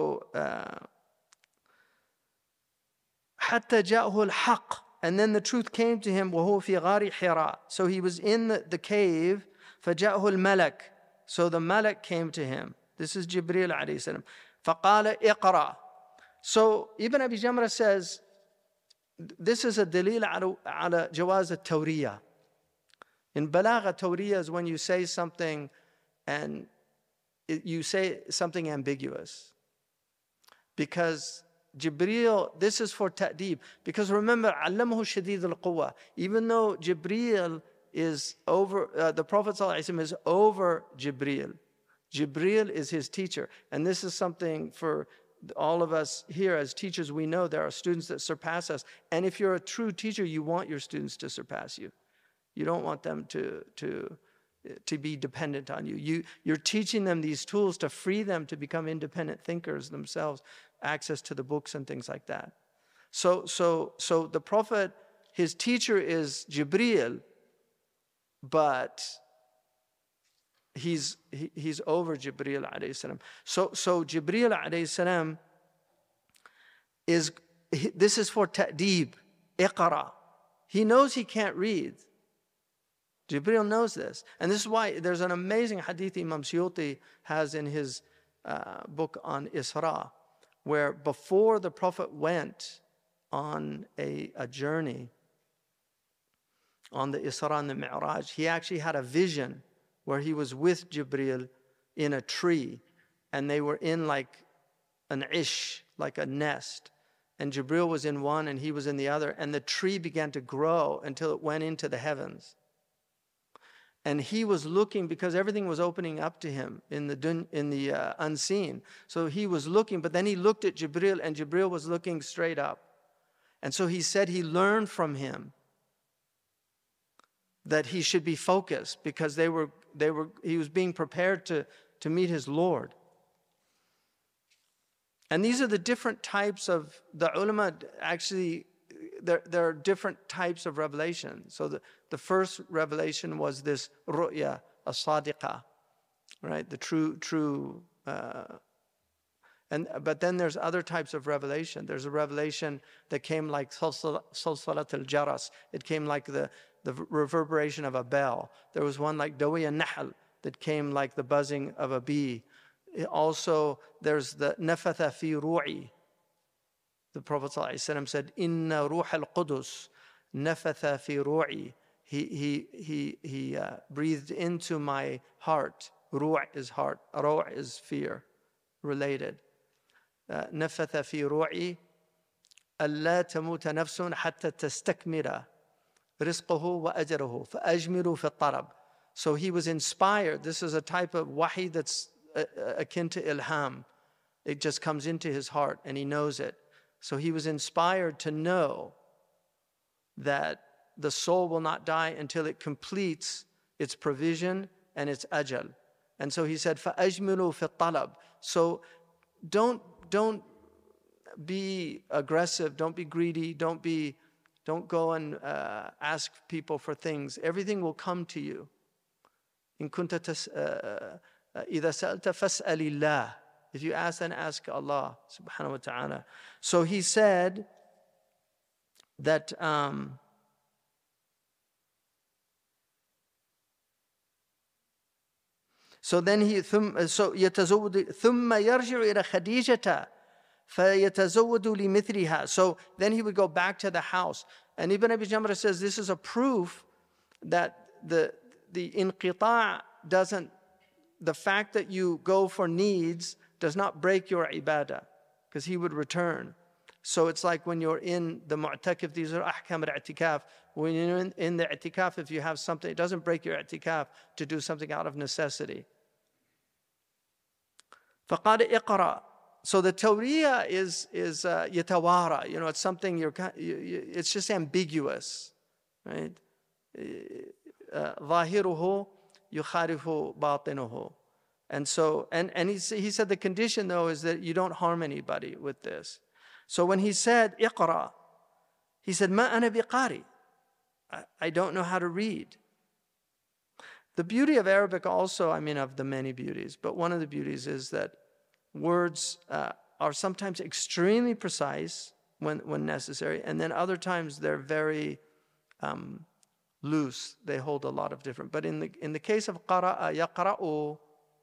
حتى جاءه الحق, and then the truth came to him. وهو في غار حراء. So he was in the cave. فجاءه الملك. So the malak came to him. This is Jibreel alayhi salam. فقال اقرأ. So Ibn Abi Jamrah says this is a dalil على جواز التورية. In balagha, tawriya is when you say something and you say something ambiguous. Because Jibreel, this is for ta'deeb. Because remember, allamahu shadid al-quwa. Even though Jibreel is over, the Prophet ﷺ is over Jibreel. Jibreel is his teacher. And this is something for all of us here as teachers, we know there are students that surpass us. And if you're a true teacher, you want your students to surpass you. You don't want them to be dependent on you. You're teaching them these tools to free them to become independent thinkers themselves, access to the books and things like that. So the Prophet, his teacher is Jibreel, but he's over Jibreel alayhi salam. So Jibreel alayhi salam this is for ta'deeb, iqra. He knows he can't read. Jibreel knows this. And this is why there's an amazing hadith Imam Suyuti has in his book on Isra, where before the Prophet went on a journey, on the Isra and the Mi'raj, he actually had a vision where he was with Jibreel in a tree, and they were in like an ish, like a nest. And Jibreel was in one and he was in the other, and the tree began to grow until it went into the heavens. And he was looking, because everything was opening up to him in the unseen. So he was looking, but then he looked at Jibreel, and Jibreel was looking straight up. And so he said he learned from him that he should be focused, because he was being prepared to meet his Lord. And these are the different types of, the ulama actually, there are different types of revelation. So the first revelation was this ru'ya, as-sadiqa, right? The true. But then there's other types of revelation. There's a revelation that came like salsalat al-jaras. It came like the reverberation of a bell. There was one like dawi an-nahl that came like the buzzing of a bee. Also, there's the nafatha fi ru'i. The Prophet ﷺ said, "Inna ruh al-Qudus nafatha fi ru'i." He breathed into my heart. Ruh is heart. Ruh is fear, related. Nafatha fi ru'i, alla tamuta nafsun hatta tastakmira rizquhu wa ajruhu fa ajmiru fi talab. So he was inspired. This is a type of wahi that's akin to ilham. It just comes into his heart and he knows it. So he was inspired to know that the soul will not die until it completes its provision and its ajal. And so he said, فَأَجْمِلُوا فِي الطَّلَبِ. So don't be aggressive, don't be greedy, don't go and ask people for things. Everything will come to you. إِن كُنْتَ إِذَا سَأَلْتَ فَاسْأَلِ اللَّهِ. If you ask, then ask Allah subhanahu wa ta'ala. So he said that so then he يتزود ثم يرجع إلى خديجة فيتزود لمثلها. So then he would go back to the house. And Ibn Abi Jamrah says this is a proof that the inqita' doesn't, the fact that you go for needs does not break your ibadah, because he would return. So it's like when you're in the mu'takif, these are ahkam al-i'tikaf. When you're in the i'tikaf, if you have something, it doesn't break your i'tikaf to do something out of necessity. فَقَالَ اقْرَأ. So the tawriya is yatawara. It's something it's just ambiguous, right? ظاهره يخالف باطنه. And so, and he said the condition though is that you don't harm anybody with this. So when he said اقرأ, he said ما أنا بقارئ. I don't know how to read. The beauty of Arabic also, of the many beauties, but one of the beauties is that words are sometimes extremely precise when necessary, and then other times they're very loose. They hold a lot of different. But in the case of qara'a, yaqra'u,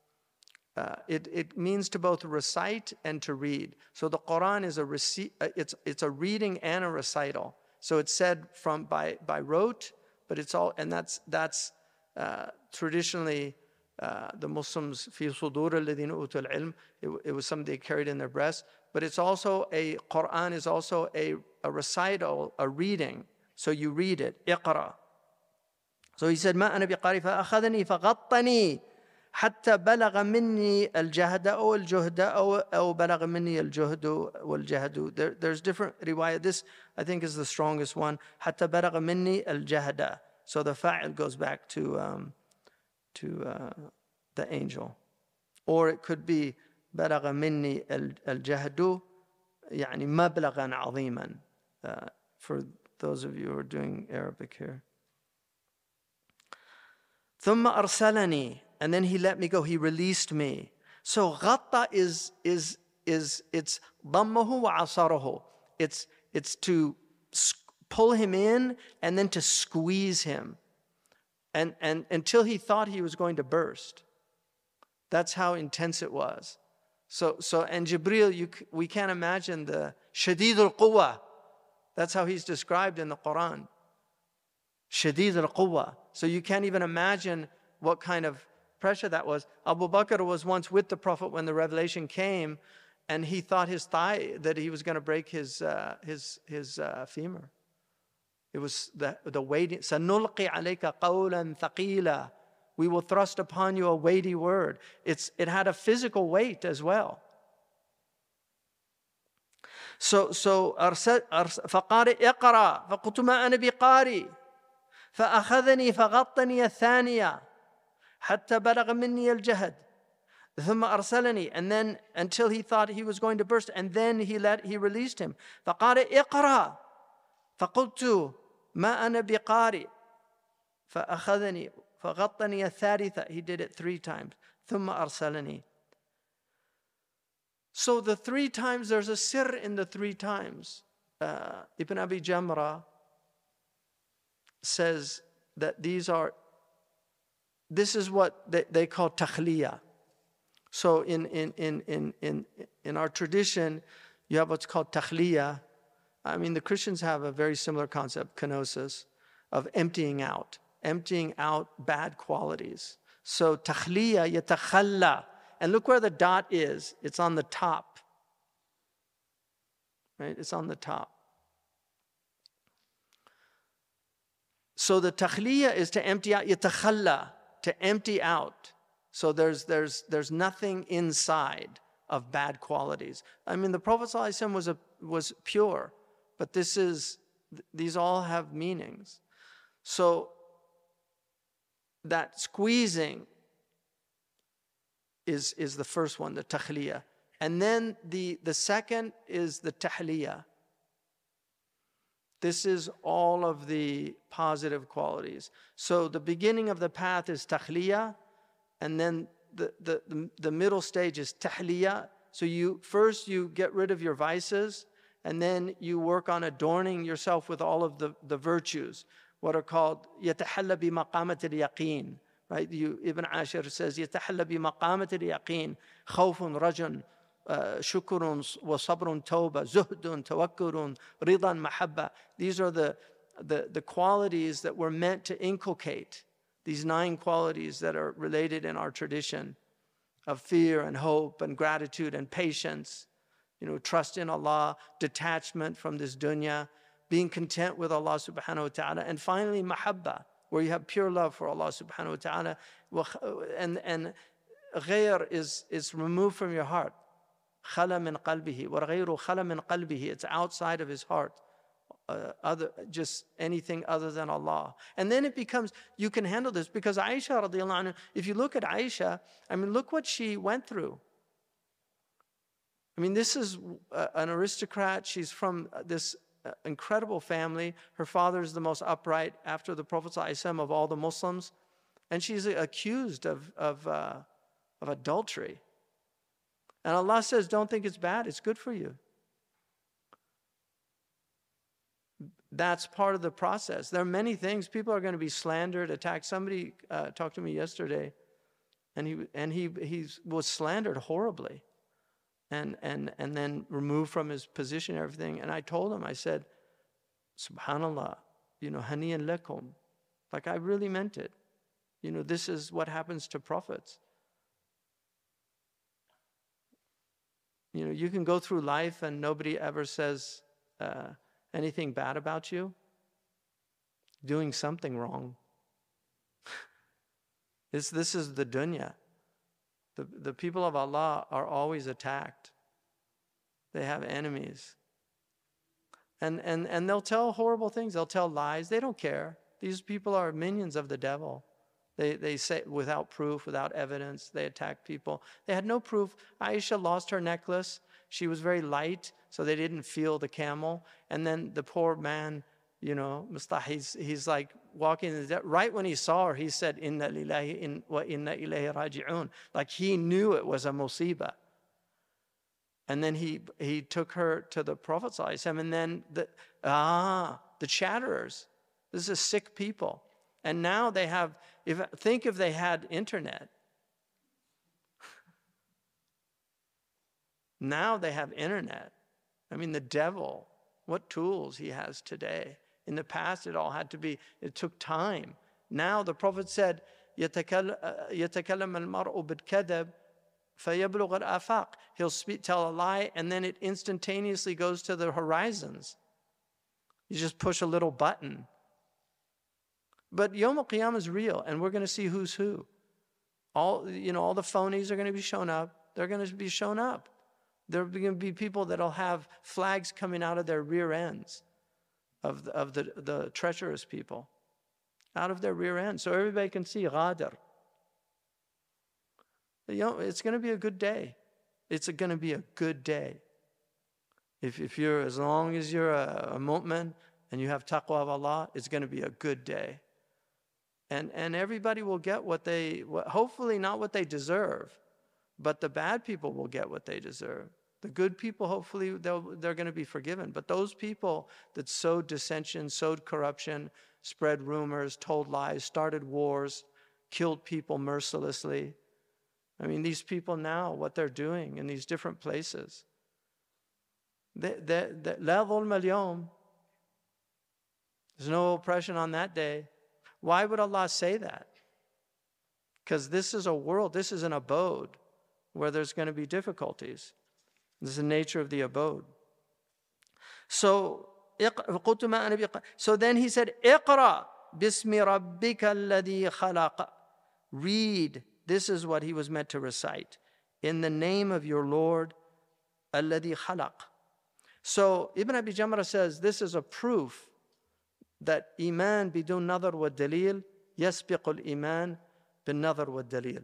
it means to both recite and to read. So the Quran is it's a reading and a recital. So it's said by rote, but it's all, and that's traditionally the Muslims fi sudur alladhina utul ilm. It was something they carried in their breasts. But it's also Quran is also a recital, a reading. So you read it, iqra. So he said, ما أنا بقارئ فأخذني فغطني حتى بلغ مني الجهد أو الجهد أو بلغ مني الجهد والجهد. There's different riwayah. This I think is the strongest one. حتى بلغ مني الجهد. So the fa'il goes back to the angel. Or it could be بلغ مني الجهد يعني مبلغا عظيما. For those of you who are doing Arabic here. ثم أرسلني, and then he let me go, he released me. So غطى is it's ضمه وعصره. It's to pull him in and then to squeeze him. And until he thought he was going to burst. That's how intense it was. So and Jibreel, we can't imagine the شديد القوة. That's how he's described in the Quran. شديد القوة. So you can't even imagine what kind of pressure that was. Abu Bakr was once with the Prophet when the revelation came, and he thought his thigh, that he was going to break his femur. It was the weighty. سَنُلْقِي عَلَيْكَ قَوْلًا ثَقِيلًا. We will thrust upon you a weighty word. It had a physical weight as well. So فقال اقرأ فقلت ما أنا بقارئ فأخذني فغطني الثانية حتى بلغ مني الجهد ثم أرسلني, and then until he thought he was going to burst, and then he released him. فقال اقرأ فقلت ما أنا بقارئ فأخذني فغطني الثالثة. He did it 3 times. ثم أرسلني. So the 3 times, there's a sir in the 3 times. Ibn Abi Jamrah says that this is what they call takhliya. So in our tradition, you have what's called takhliya. I mean, the Christians have a very similar concept, kenosis, of emptying out bad qualities. So takhliya, yatakhalla. And look where the dot is. It's on the top. Right? It's on the top. So the takhliya is to empty out, yatakhalla, to empty out. So there's nothing inside of bad qualities. I mean, the Prophet ﷺ was pure, but these all have meanings. So that squeezing is the first one, the takhliya. And then the second is the tahliya. This is all of the positive qualities. So the beginning of the path is takhliya, and then the middle stage is tahliya. So you get rid of your vices, and then you work on adorning yourself with all of the virtues, what are called يتحلى بمقامة اليقين. Right? Ibn Ashir says يتحلى بمقامة اليقين خوف رجل شكر وصبر توبة زهد توكل رضا محبة. These are the qualities that we're meant to inculcate. These 9 qualities that are related in our tradition of fear and hope and gratitude and patience, trust in Allah, detachment from this dunya, being content with Allah subhanahu wa ta'ala, and finally mahabba, where you have pure love for Allah subhanahu wa ta'ala, and ghayr is removed from your heart. Khala min qalbihi, wa ghayru khala min qalbihi, it's outside of his heart. Just anything other than Allah. And then it becomes, you can handle this, because Aisha radiallahu anha, if you look at Aisha, I mean, look what she went through. I mean, this is an aristocrat. She's from this incredible family. Her father is the most upright after the Prophet ﷺ of all the Muslims. And she's accused of adultery. And Allah says, don't think it's bad, it's good for you. That's part of the process. There are many things. People are going to be slandered, attacked. Somebody talked to me yesterday, and he was slandered horribly, and then removed from his position and everything. And I told him, I said, Subhanallah, haniyan lakum. Like, I really meant it. This is what happens to prophets. You can go through life and nobody ever says anything bad about you. Doing something wrong. This is the dunya. The people of Allah are always attacked. They have enemies. And they'll tell horrible things. They'll tell lies. They don't care. These people are minions of the devil. They say without proof, without evidence, they attack people. They had no proof. Aisha lost her necklace. She was very light, so they didn't feel the camel. And then the poor man, Mustah, he's like walking in the desert. Right when he saw her, he said, Inna lillahi wa inna ilayhi raji'un. Like he knew it was a musibah. And then he took her to the Prophet ﷺ, and then the chatterers. This is sick people. And now they have, think if they had internet. Now they have internet. I mean, the devil, what tools he has today. In the past, it took time. Now the Prophet said, يَتَكَلَّمَ الْمَرْءُ بِالْكَذَبِ فَيَبْلُغَ الْآفَاقِ. He'll tell a lie, and then it instantaneously goes to the horizons. You just push a little button. But Yawm al-Qiyamah is real, and we're going to see who's who. All the phonies are going to be shown up. They're going to be shown up. There are going to be people that'll have flags coming out of their rear ends of the treacherous people, out of their rear ends, so everybody can see Ghadir. It's going to be a good day. It's going to be a good day. If you're, as long as you're a mu'min and you have taqwa of Allah, it's going to be a good day. And everybody will get hopefully not what they deserve, but the bad people will get what they deserve. The good people, hopefully, they're going to be forgiven. But those people that sowed dissension, sowed corruption, spread rumors, told lies, started wars, killed people mercilessly. I mean, these people now, what they're doing in these different places. La dhulm al-yawm. There's no oppression on that day. Why would Allah say that? Because this is a world, this is an abode where there's going to be difficulties. This is the nature of the abode. So then he said, اقرأ بِاسْمِ رَبِّكَ الَّذِي خَلَقَ. Read. This is what he was meant to recite. In the name of your Lord, الَّذِي خَلَقَ. So Ibn Abi Jamrah says this is a proof that iman bidun nadar wa dalil yasbiqul iman bin nadar wa dalil.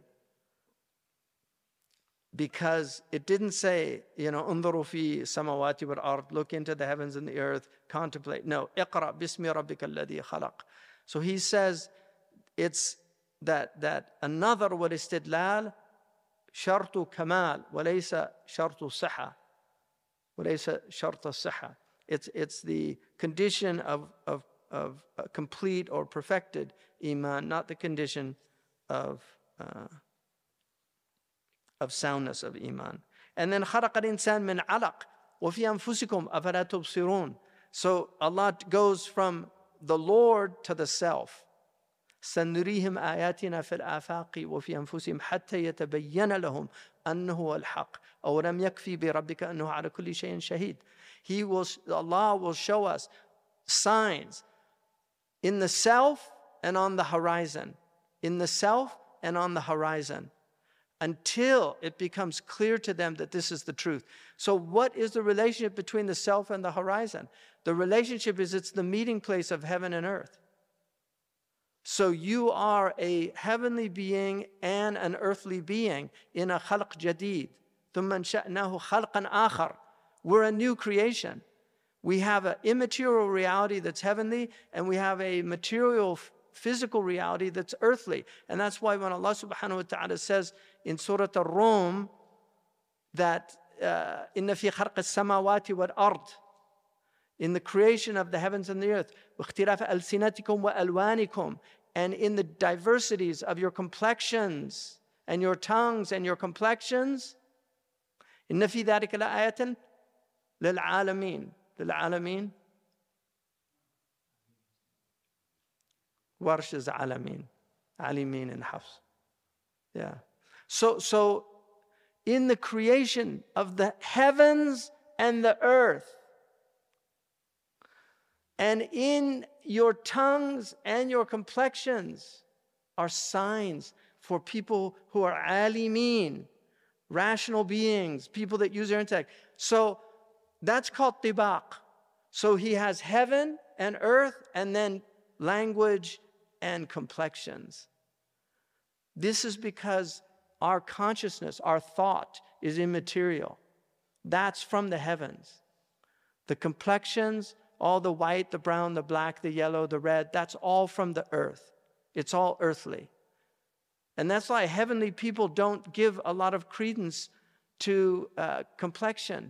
Because it didn't say, unzuru fi samawati wal ard, look into the heavens and the earth, contemplate. No, iqra bismi rabbika alladhi khalaq. So he says it's that another wal istidlal shartu kamal walaysa shartu siha. Walaysa shartu siha. It's the condition of a complete or perfected iman, not the condition of soundness of iman. And then خَلَقَ الْإِنسَانَ مِنْ عَلَقٍ وَفِي أَنفُسِكُمْ أَفَلَا تُبْصِرُونَ. So Allah goes from the Lord to the self. سَنُرِيهِمْ آيَاتِنَا فِي الْآفَاقِ وَفِي أَنفُسِهِمْ حَتَّى يَتَبَيَّنَ لَهُمْ أَنَّهُ الْحَقُّ أَوْلَمْ يَكْفِي بِرَبِّكَ أَنَّهُ عَلَى كُلِّ شَيْءٍ شَهِيدٌ. Allah will show us signs in the self and on the horizon. In the self and on the horizon. Until it becomes clear to them that this is the truth. So what is the relationship between the self and the horizon? The relationship is it's the meeting place of heaven and earth. So you are a heavenly being and an earthly being in a khalq jadid. ثُمَّ انشأناه خلقا آخر. We're a new creation. We have an immaterial reality that's heavenly, and we have a material physical reality that's earthly. And that's why when Allah subhanahu wa ta'ala says in Surah Ar-Rum that إِنَّ فِي خَلْقِ السَّمَاوَاتِ وَالْأَرْضِ, in the creation of the heavens and the earth, وَاخْتِلَافَ أَلْسِنَتِكُمْ وَأَلْوَانِكُمْ, and in the diversities of your complexions and your tongues and your complexions, إِنَّ فِي ذَلِكَ لَآيَةً لِلْعَالَمِينَ. لِلْعَالَمِينَ. Warsh is alamin, alimin and hafs. Yeah. So in the creation of the heavens and the earth, and in your tongues and your complexions are signs for people who are alimeen, rational beings, people that use their intellect. So that's called tibaq. So he has heaven and earth and then language and complexions. This is because our consciousness, our thought is immaterial. That's from the heavens. The complexions, all the white, the brown, the black, the yellow, the red, that's all from the earth. It's all earthly. And that's why heavenly people don't give a lot of credence to complexion.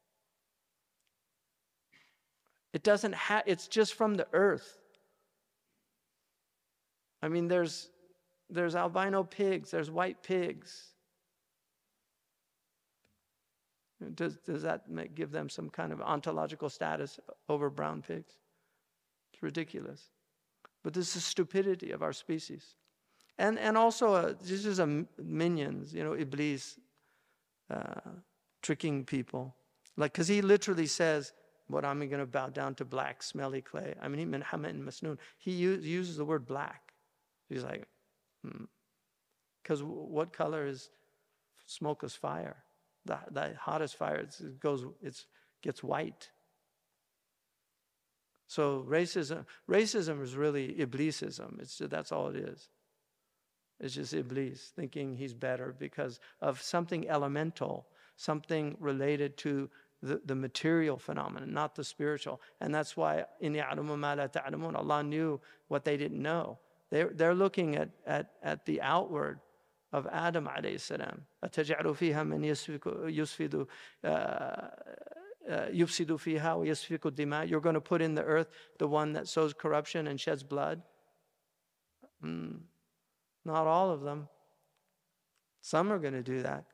It's just from the earth. I mean, there's albino pigs, there's white pigs. Does that give them some kind of ontological status over brown pigs? It's ridiculous. But this is stupidity of our species. And also, this is minions, Iblis, tricking people. Because he literally says, what am I going to bow down to black, smelly clay? I mean, he uses the word black. He's like, because what color is smokeless fire? The hottest fire, it gets white. So racism is really Iblisism. That's all it is. It's just Iblis thinking he's better because of something elemental, something related to the material phenomenon, not the spiritual. And that's why in يَعْلَمُ مَا لَا تَعْلَمُونَ, Allah knew what they didn't know. They're looking at the outward of Adam alayhi salam. أَتَجْعَلُ فِيهَا مَنْ يُفْسِدُ فِيهَا وَيَسْفِكُ الدِّمَاء. You're going to put in the earth the one that sows corruption and sheds blood? Not all of them. Some are going to do that.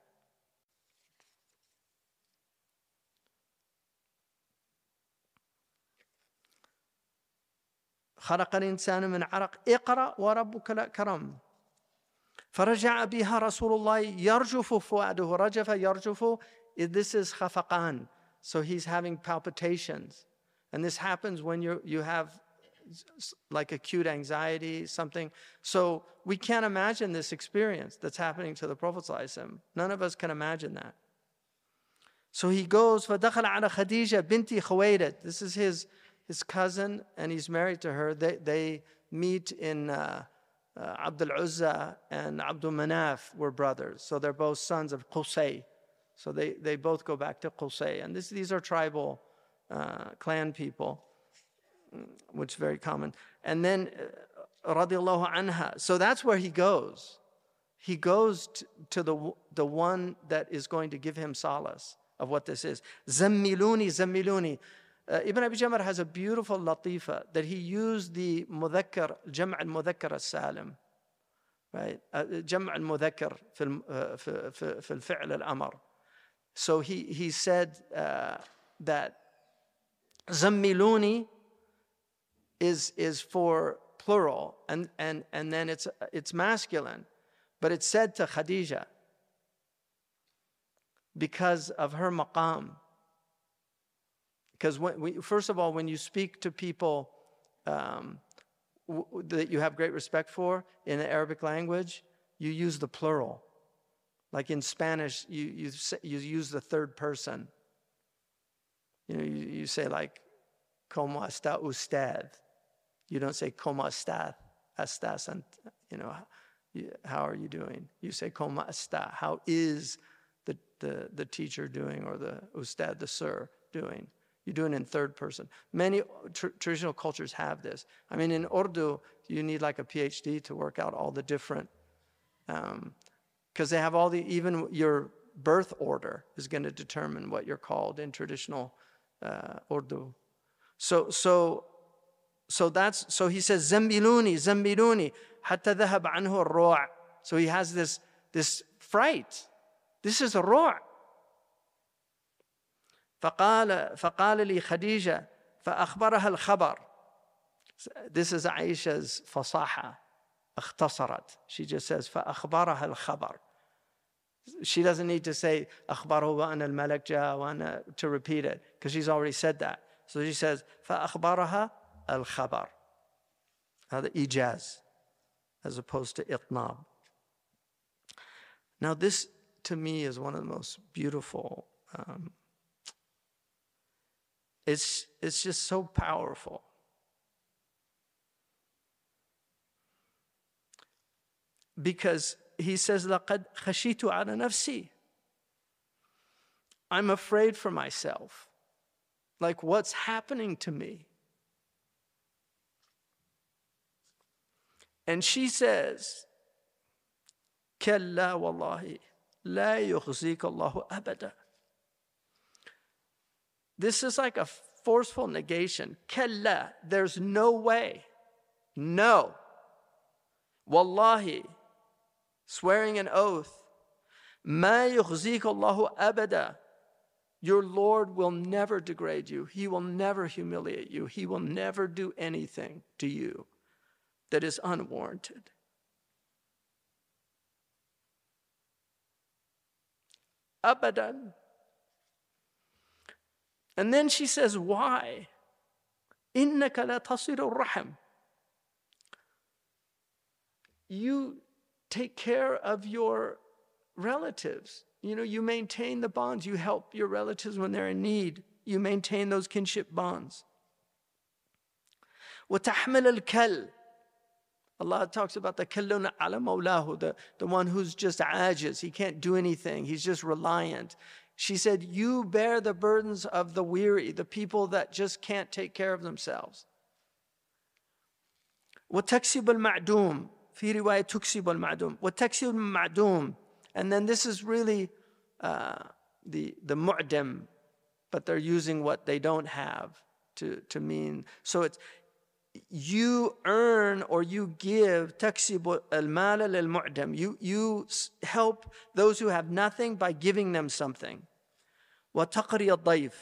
خلق الإنسان من عرق اقرأ وربك الأكرم فرجع بها رسول الله يرجف فؤاده رجف يرجف. This is khafaqan. So he's having palpitations. And this happens when you have like acute anxiety, something. So we can't imagine this experience that's happening to the Prophet ﷺ. None of us can imagine that. So he goes, فَدَخَلَ عَلَى خَدِيجَةَ بِنْتِ خُوَيْلِدٍ. This is his cousin, and he's married to her. They meet in Abdul Uzza and Abdul Manaf were brothers. So they're both sons of Qusay. So they both go back to Qusay. And these are tribal clan people, which is very common. And then, radiallahu anha. So that's where he goes. He goes to the one that is going to give him solace of what this is. Zammiluni, Zammiluni. Ibn Abi Jamr has a beautiful latifa that he used the mudhakkar, jam' al-mudhakkar al-salim, right? Jam' al-mudhakkar fi al-fi'l al-amr. So he said that zammiluni is for plural, and then it's masculine, but it's said to Khadija because of her maqam. Because first of all, when you speak to people that you have great respect for in the Arabic language, you use the plural. Like in Spanish, you use the third person. You say like, ¿Cómo está usted? You don't say, ¿Cómo estás? And, how are you doing? You say, ¿Cómo está? How is the teacher doing, or the ustad, the sir, doing? You do it in third person. Many traditional cultures have this. I mean, in Urdu, you need like a PhD to work out all the different, because they have even your birth order is going to determine what you're called in traditional Urdu. So he says, Zammiluni, hatta dhahab anhu ar-ru'. So he has this fright. This is a ru'. فقال لي خديجة فأخبرها الخبر. This is Aisha's fasaha. اختصرت. She just says فأخبرها الخبر. She doesn't need to say أخبره وأن الملك جاء وأنا to repeat it, because she's already said that. So she says فأخبرها الخبر. هذا إيجاز as opposed to إطناب. Now this, to me, is one of the most beautiful, it's just so powerful. Because he says, لَقَدْ خَشِيتُ عَلَى نَفْسِي. I'm afraid for myself. Like, what's happening to me? And she says, كَلَّا وَاللَّهِ لَا يُخْزِيكَ اللَّهُ أَبَدًا. This is like a forceful negation. كَلَّا, there's no way. No. Wallahi, swearing an oath, مَا يُخْزِيكَ اللَّهُ أَبَدًا. Your Lord will never degrade you. He will never humiliate you. He will never do anything to you that is unwarranted. Abadan. And then she says, why? إِنَّكَ لَا تَصِلُ الرَّحِمِ. You take care of your relatives. You know, you maintain the bonds. You help your relatives when they're in need. You maintain those kinship bonds. وَتَحْمِلَ الْكَلِّ. Allah talks about the kallun ala mawlahu, the one who's just ajiz. He can't do anything. He's just reliant. She said, you bear the burdens of the weary, the people that just can't take care of themselves. وَتَكْسِبُ الْمَعْدُومِ. في رواية تكسب المعدوم. وَتَكْسِبُ الْمَعْدُومِ. And then this is really the mu'dam, but they're using what they don't have to mean. So it's you earn or you give. تكسب المال للمعدم. You help those who have nothing by giving them something. وتقري الضيف.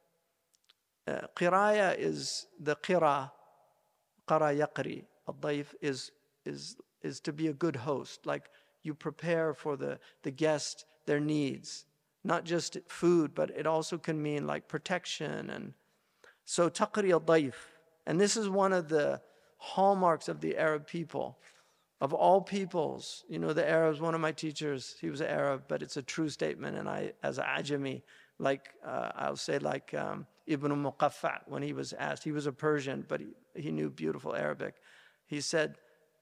قراية is the قرا. قرا يقري. الضيف is to be a good host. Like you prepare for the guest their needs. Not just food, but it also can mean like protection. And so تقري الضيف. And this is one of the hallmarks of the Arab people. Of all peoples, you know, the Arabs, one of my teachers, he was an Arab, but it's a true statement. And I, as an Ajami, like I'll say like Ibn Muqaffa, when he was asked, he was a Persian, but he knew beautiful Arabic. He said,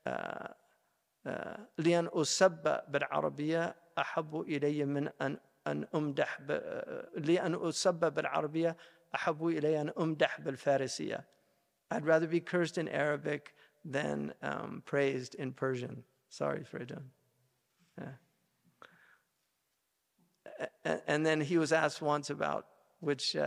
لأن أسب بالعربية أحب إلي من أن أمدح لأن أسب بالعربية أحب إلي أن أمدح بالفارسية. I'd rather be cursed in Arabic than praised in Persian. Sorry, Freydon. Yeah. And then he was asked once about which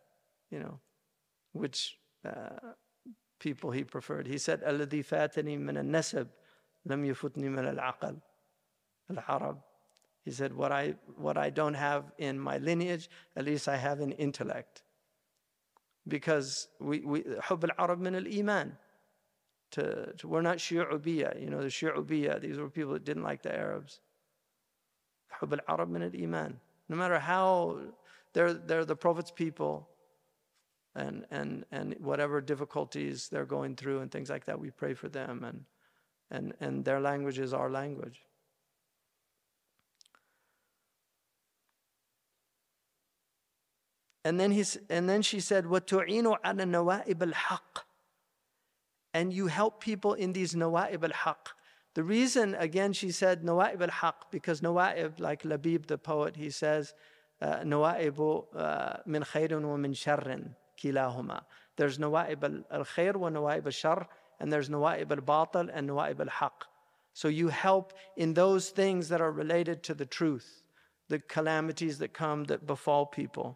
people he preferred. He said, الذي فاتني من النسب لم يفتني من العقل العرب. He said, what I don't have in my lineage, at least I have in intellect. Because حب العرب من الإيمان. We're not Shi'ubiyya. You know, the Shi'ubiyya, these were people that didn't like the Arabs. حب العرب من الإيمان. No matter how they're the Prophet's people, and whatever difficulties they're going through and things like that, we pray for them, and their language is our language. And then she said, وَتُعِينُ عَلَى نَوَائِبِ الْحَقِّ. And you help people in these nawa'ib al-haq. The reason, again, she said nawa'ib al-haq, because nawa'ib, like Labib the poet, he says, nawa'ib min khayrun wa min sharrin kilahuma. There's nawa'ib al-khayr wa nawa'ib al-shar, and there's nawa'ib al-batil and nawa'ib al-haq. So you help in those things that are related to the truth, the calamities that come, that befall people.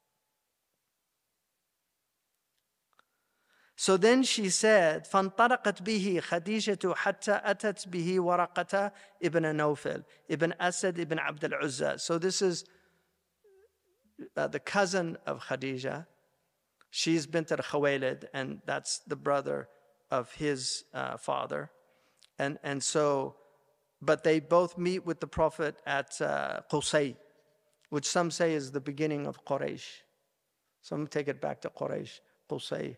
So then she said, فانطلقت به خديجة حتى أتت به ورقة ibn Nawfal, ibn Asad ibn Abd al-Uzza. So this is the cousin of Khadija. She's bint al-Khawaylid, and that's the brother of his father. And so, but they both meet with the Prophet at Qusay, which some say is the beginning of Quraysh. Some take it back to Quraysh, Qusay.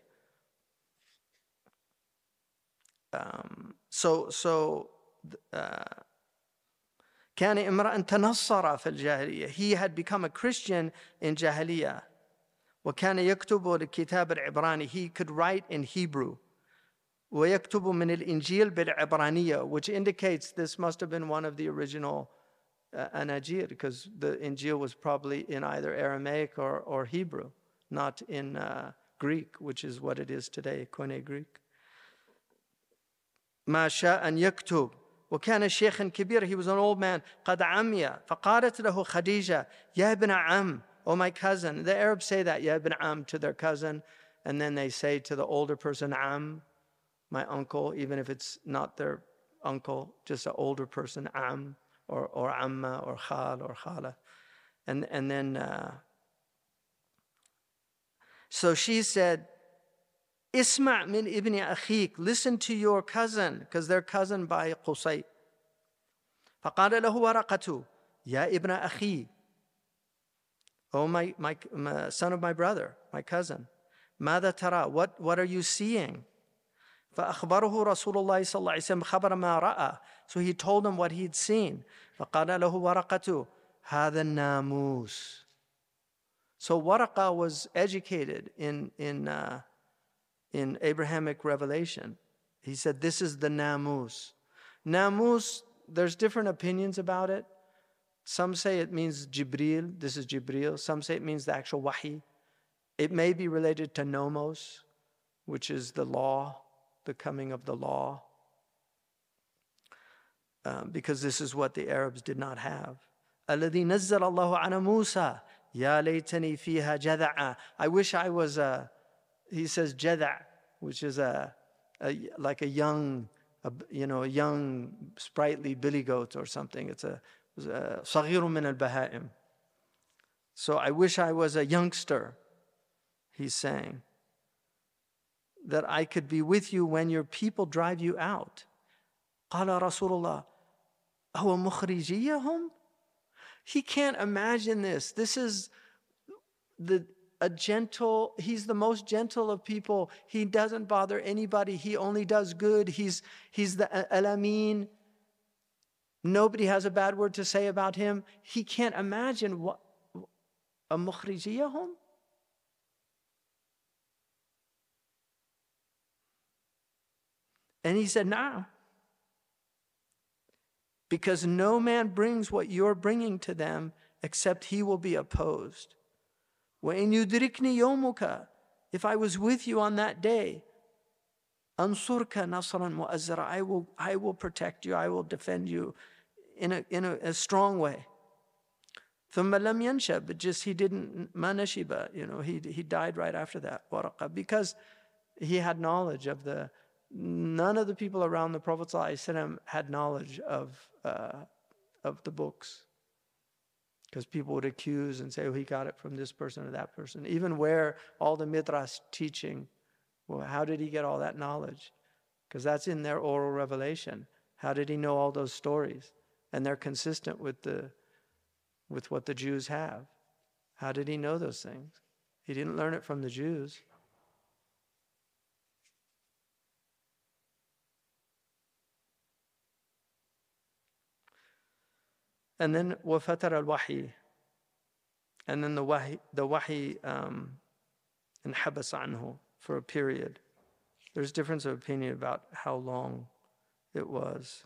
كان امرأ تنصر في الجاهلية. He had become a Christian in Jahiliyyah. وكان يكتب الكتاب العبراني. He could write in Hebrew. ويكتب من الإنجيل بالعبرانية, which indicates this must have been one of the original Anajil, because the Injil was probably in either Aramaic or Hebrew, not in Greek, which is what it is today, Koine Greek. ما شاء أن يكتب. وكان شيخا كبير. He was an old man. قد عمي. فقالت له خديجة يا ابن عم, oh my cousin. The Arabs say that, يا ابن عم, to their cousin, and then they say to the older person, عم, my uncle, even if it's not their uncle, just an older person, عم, or amma, or khal, or khala. And then, so she said, اسمع من ابن أخيك, listen to your cousin, because they're cousin by Qusay. فقال له ورقة يا ابن أخي, oh my son of my brother, my cousin, ماذا ترى, what are you seeing? فأخبره رسول الله صلى الله عليه وسلم خبر ما رأى. So he told him what he'd seen. فقال له ورقة هذا الناموس. So Waraqa was educated in Abrahamic revelation. He said, this is the Namus. Namus, there's different opinions about it. Some say it means Jibril, this is Jibril. Some say it means the actual Wahi. It may be related to Nomos, which is the law, the coming of the law. Because this is what the Arabs did not have. الَّذِي نَزَّلَ اللَّهُ عَلَى مُوسَى يَا لَيْتَنِي فِيهَا جَذَعًا. I wish I was he says jada', which is like a young, a young sprightly billy goat or something. It's a صغير من البهائم. So I wish I was a youngster, he's saying, that I could be with you when your people drive you out. قال رسول الله هو مخرجيهم. He can't imagine this. This is he's the most gentle of people. He doesn't bother anybody. He only does good. He's the Al-Amin. Nobody has a bad word to say about him. He can't imagine what a mukhrijiyahum. And he said, nah. Because no man brings what you're bringing to them except he will be opposed. وَإِنْ يُدْرِكْنِي يَوْمُكَ, if I was with you on that day, أَنْصُرْكَ نَصْرًا مُؤَزَّرًا, I will protect you, I will defend you in a strong way. ثُمَّ لَمْ يَنْشَبْ, but just he didn't, مَا نَشِبَ, he died right after that, Waraqa, because he had knowledge of none of the people around the Prophet ﷺ had knowledge of the books. Because people would accuse and say, oh, he got it from this person or that person. Even where all the midrash teaching, well, how did he get all that knowledge? Because that's in their oral revelation. How did he know all those stories? And they're consistent with what the Jews have. How did he know those things? He didn't learn it from the Jews. And then وَفَتَرَ الْوَحِي. And then the wahi انحبس عنه for a period. There's difference of opinion about how long it was.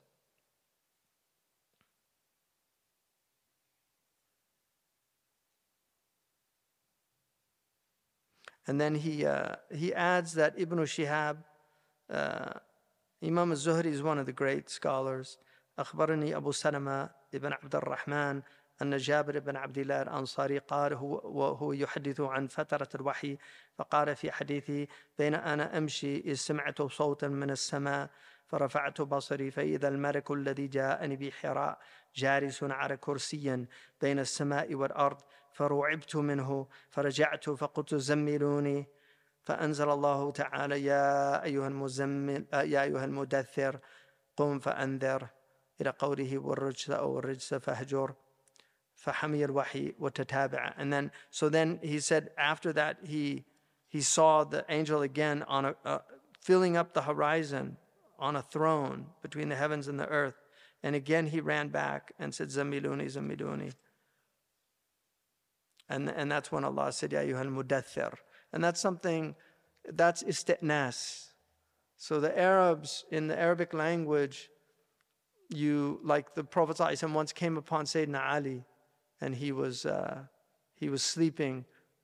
And then he adds that Ibn Shihab, Imam al-Zuhri is one of the great scholars. أخبرني أبو سلمة ابن عبد الرحمن أن جابر بن عبد الله الأنصاري قال وهو يحدث عن فترة الوحي فقال في حديثه بين أنا أمشي إذ سمعت صوتا من السماء فرفعت بصري فإذا الملك الذي جاءني بحراء جالس على كرسي بين السماء والأرض فرعبت منه فرجعت فقلت زملوني فأنزل الله تعالى يا أيها المدثر قم فأنذر إلى قوله والرجس فاهجر فحمي الوحي وتتابع. And then he said after that he saw the angel again filling up the horizon on a throne between the heavens and the earth, And again, he ran back and said, Zamiluni, Zamiluni. And that's when Allah said, Ya ayyuhal mudaththir. And that's something, that's isti'nas. So the Arabs, in the Arabic language, like the Prophet ﷺ once came upon Sayyidina Ali, and he was sleeping,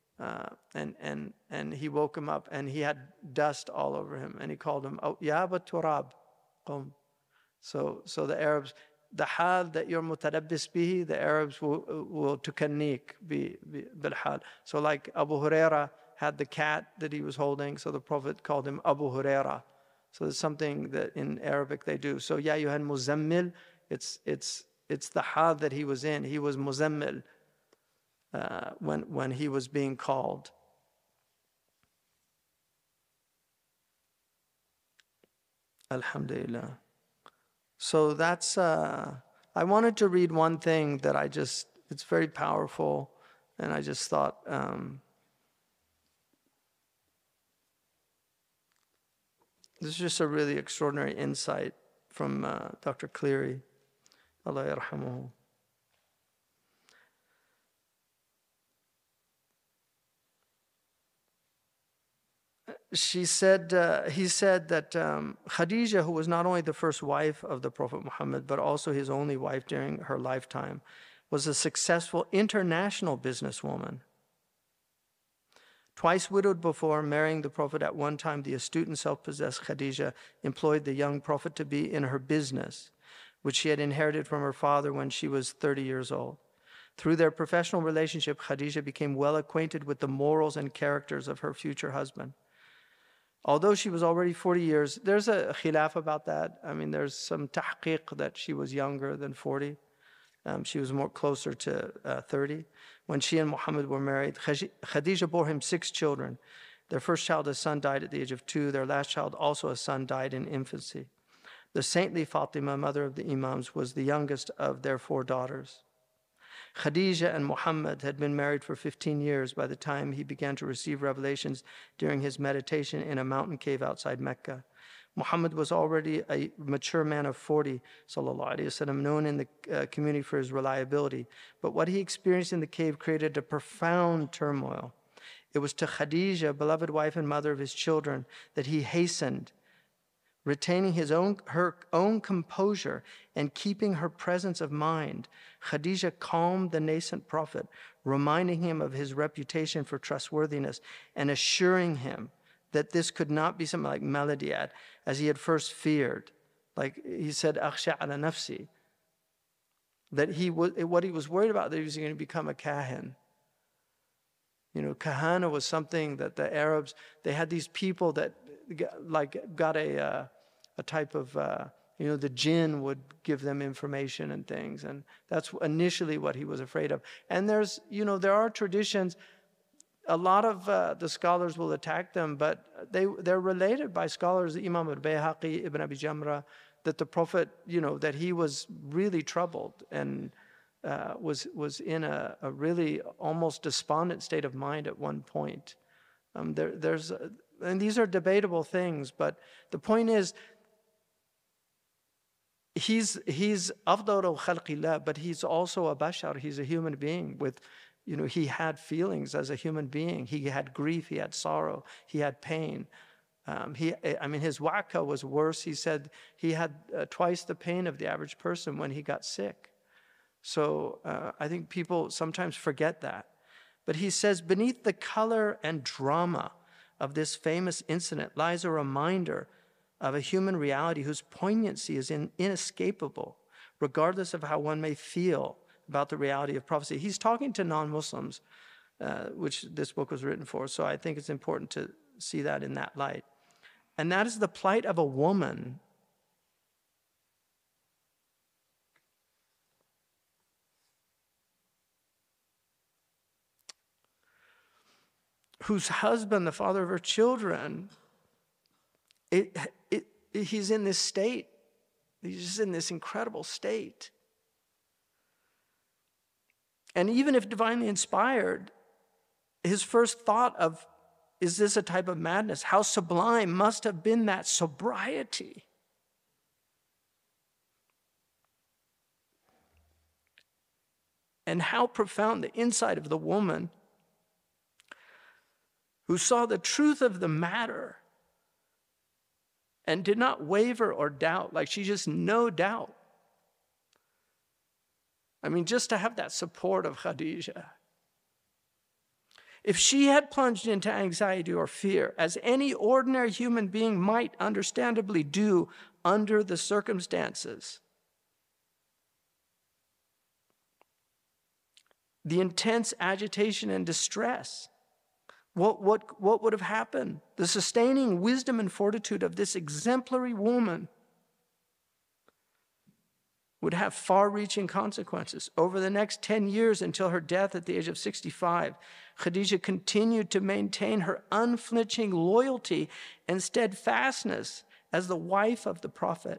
and he woke him up, and he had dust all over him, and he called him, Ya Aba Turab, qum. So the Arabs, the hal that you're mutarabbis bihi, the Arabs will tukannik bil hal. So like Abu Huraira had the cat that he was holding, so the Prophet called him Abu Huraira. So it's something that in Arabic they do. So Ya ayyuhal muzammil, it's the hal that he was in. He was muzammil when he was being called. Alhamdulillah. So that's, I wanted to read one thing that it's very powerful, and I just thought, this is just a really extraordinary insight from Dr. Cleary. Allah yarhamuhu. He said that Khadija, who was not only the first wife of the Prophet Muhammad, but also his only wife during her lifetime, was a successful international businesswoman. Twice widowed before marrying the Prophet at one time, the astute and self-possessed Khadija employed the young Prophet to be in her business, which she had inherited from her father when she was 30 years old. Through their professional relationship, Khadija became well acquainted with the morals and characters of her future husband. Although she was already 40 years, there's a khilaf about that. I mean, there's some tahqiq that she was younger than 40. She was more closer to 30. When she and Muhammad were married, Khadija bore him 6 children. Their first child, a son, died at the age of 2. Their last child, also a son, died in infancy. The saintly Fatima, mother of the Imams, was the youngest of their 4 daughters. Khadija and Muhammad had been married for 15 years by the time he began to receive revelations during his meditation in a mountain cave outside Mecca. Muhammad was already a mature man of 40, sallallahu alaihi wasallam, known in the community for his reliability. But what he experienced in the cave created a profound turmoil. It was to Khadija, beloved wife and mother of his children, that he hastened, retaining her own composure and keeping her presence of mind. Khadija calmed the nascent Prophet, reminding him of his reputation for trustworthiness and assuring him that this could not be something like maladiyat, as he had first feared. Like he said, akhsha ala nafsi, that what he was worried about, that he was going to become a kahin. You know, kahana was something that the Arabs, they had these people that got a type of, the jinn would give them information and things. And that's initially what he was afraid of. And there are traditions, a lot of the scholars will attack them, but they're related by scholars, Imam al-Bayhaqi, Ibn Abi Jamrah, that the Prophet, that he was really troubled and was in a really almost despondent state of mind at one point. And these are debatable things, but the point is, he's afdalu khalqillah, but he's also a bashar. He's a human being with, he had feelings as a human being. He had grief, he had sorrow, he had pain. His waka was worse. He said he had twice the pain of the average person when he got sick. So I think people sometimes forget that. But he says, beneath the color and drama of this famous incident lies a reminder of a human reality whose poignancy is inescapable, regardless of how one may feel about the reality of prophecy. He's talking to non-Muslims, which this book was written for, so I think it's important to see that in that light. And that is the plight of a woman whose husband, the father of her children, he's in this state. He's just in this incredible state. And even if divinely inspired, his first thought of, is this a type of madness? How sublime must have been that sobriety. And how profound the insight of the woman who saw the truth of the matter and did not waver or doubt, like she just no doubt. I mean, just to have that support of Khadija. If she had plunged into anxiety or fear, as any ordinary human being might understandably do under the circumstances, the intense agitation and distress, what would have happened? The sustaining wisdom and fortitude of this exemplary woman would have far-reaching consequences. Over the next 10 years until her death at the age of 65, Khadija continued to maintain her unflinching loyalty and steadfastness as the wife of the Prophet.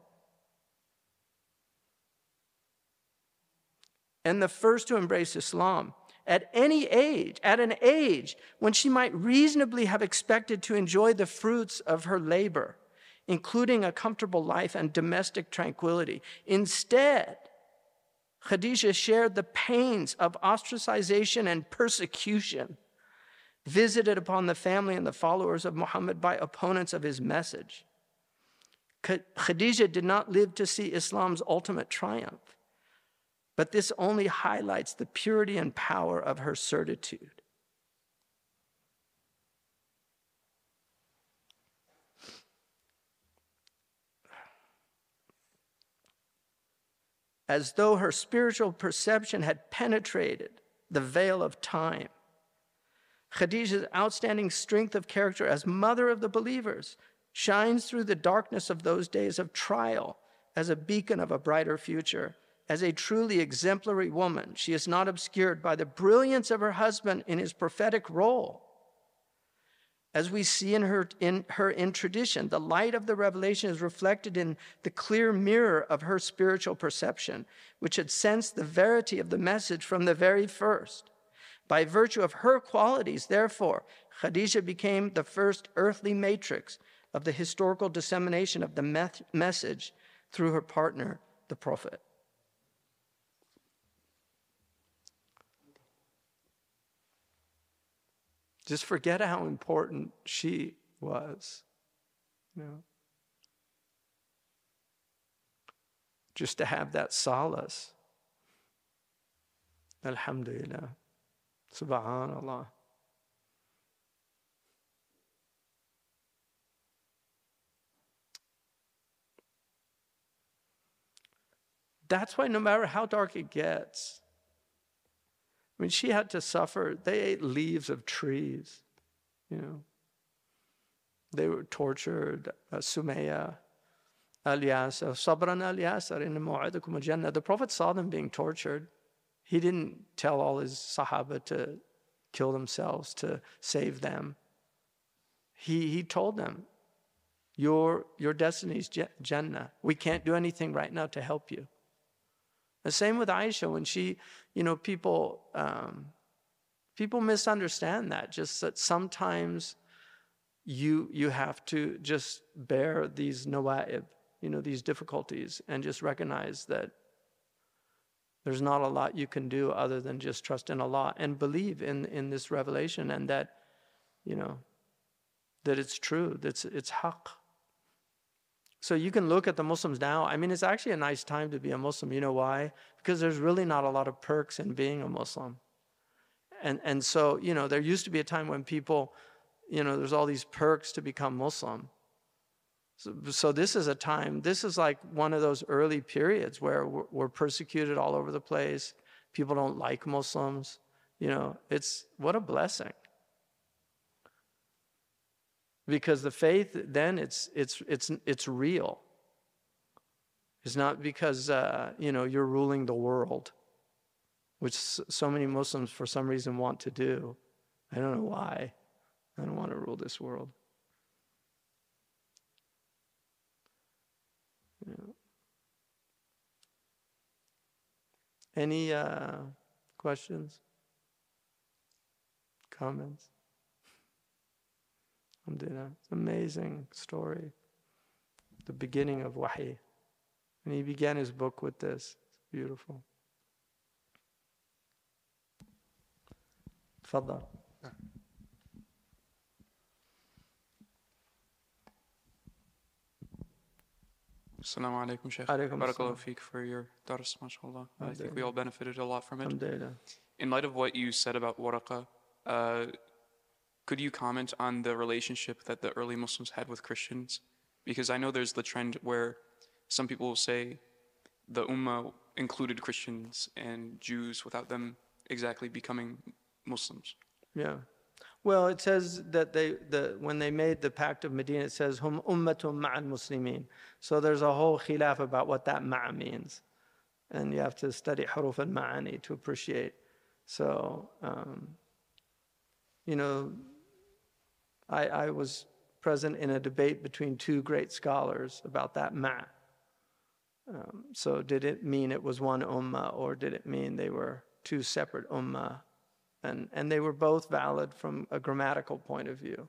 And the first to embrace Islam at any age, at an age when she might reasonably have expected to enjoy the fruits of her labor, including a comfortable life and domestic tranquility. Instead, Khadija shared the pains of ostracization and persecution visited upon the family and the followers of Muhammad by opponents of his message. Khadija did not live to see Islam's ultimate triumph, but this only highlights the purity and power of her certitude. As though her spiritual perception had penetrated the veil of time, Khadija's outstanding strength of character as mother of the believers shines through the darkness of those days of trial as a beacon of a brighter future. As a truly exemplary woman, she is not obscured by the brilliance of her husband in his prophetic role. As we see in her tradition, the light of the revelation is reflected in the clear mirror of her spiritual perception, which had sensed the verity of the message from the very first. By virtue of her qualities, therefore, Khadija became the first earthly matrix of the historical dissemination of the message through her partner, the Prophet. Just forget how important she was, just to have that solace. Alhamdulillah. Subhanallah. That's why no matter how dark it gets, I mean, she had to suffer. They ate leaves of trees, They were tortured. Sumayya, Al-Yasir, Sabran Al-Yasir, in Mu'adakum al-Jannah. The Prophet saw them being tortured. He didn't tell all his Sahaba to kill themselves to save them. He told them, your destiny is Jannah. We can't do anything right now to help you. The same with Aisha when she, people misunderstand that. Just that sometimes you have to just bear these nawa'ib, these difficulties, and just recognize that there's not a lot you can do other than just trust in Allah and believe in this revelation, and that, that it's true, that it's haqq. So you can look at the Muslims now. I mean, it's actually a nice time to be a Muslim. You know why? Because there's really not a lot of perks in being a Muslim. And so, there used to be a time when people, there's all these perks to become Muslim. So this is a time, this is like one of those early periods where we're persecuted all over the place. People don't like Muslims. It's, what a blessing. Because the faith, then it's real. It's not because you're ruling the world, which so many Muslims for some reason want to do. I don't know why. I don't want to rule this world. Any questions? Comments? Alhamdulillah. It's an amazing story. The beginning of Wahy. And he began his book with this. It's beautiful. تفضل. Assalamu alaikum, Shaykh. Alaikum Barakallahu assalam. feek for your dars, mashallah. I think we Alhamdulillah. all benefited a lot from it. Alhamdulillah. In light of what you said about Waraqa, could you comment on the relationship that the early Muslims had with Christians? Because I know there's the trend where some people will say the Ummah included Christians and Jews without them exactly becoming Muslims. Yeah. Well, it says that when they made the Pact of Medina, it says, Hum ummatum ma'al muslimin. So there's a whole khilaf about what that ma'a means. And you have to study huruf al-ma'ani to appreciate. So, you know, I was present in a debate between two great scholars about that ma'a. So did it mean it was one ummah, or did it mean they were two separate ummah? And they were both valid from a grammatical point of view.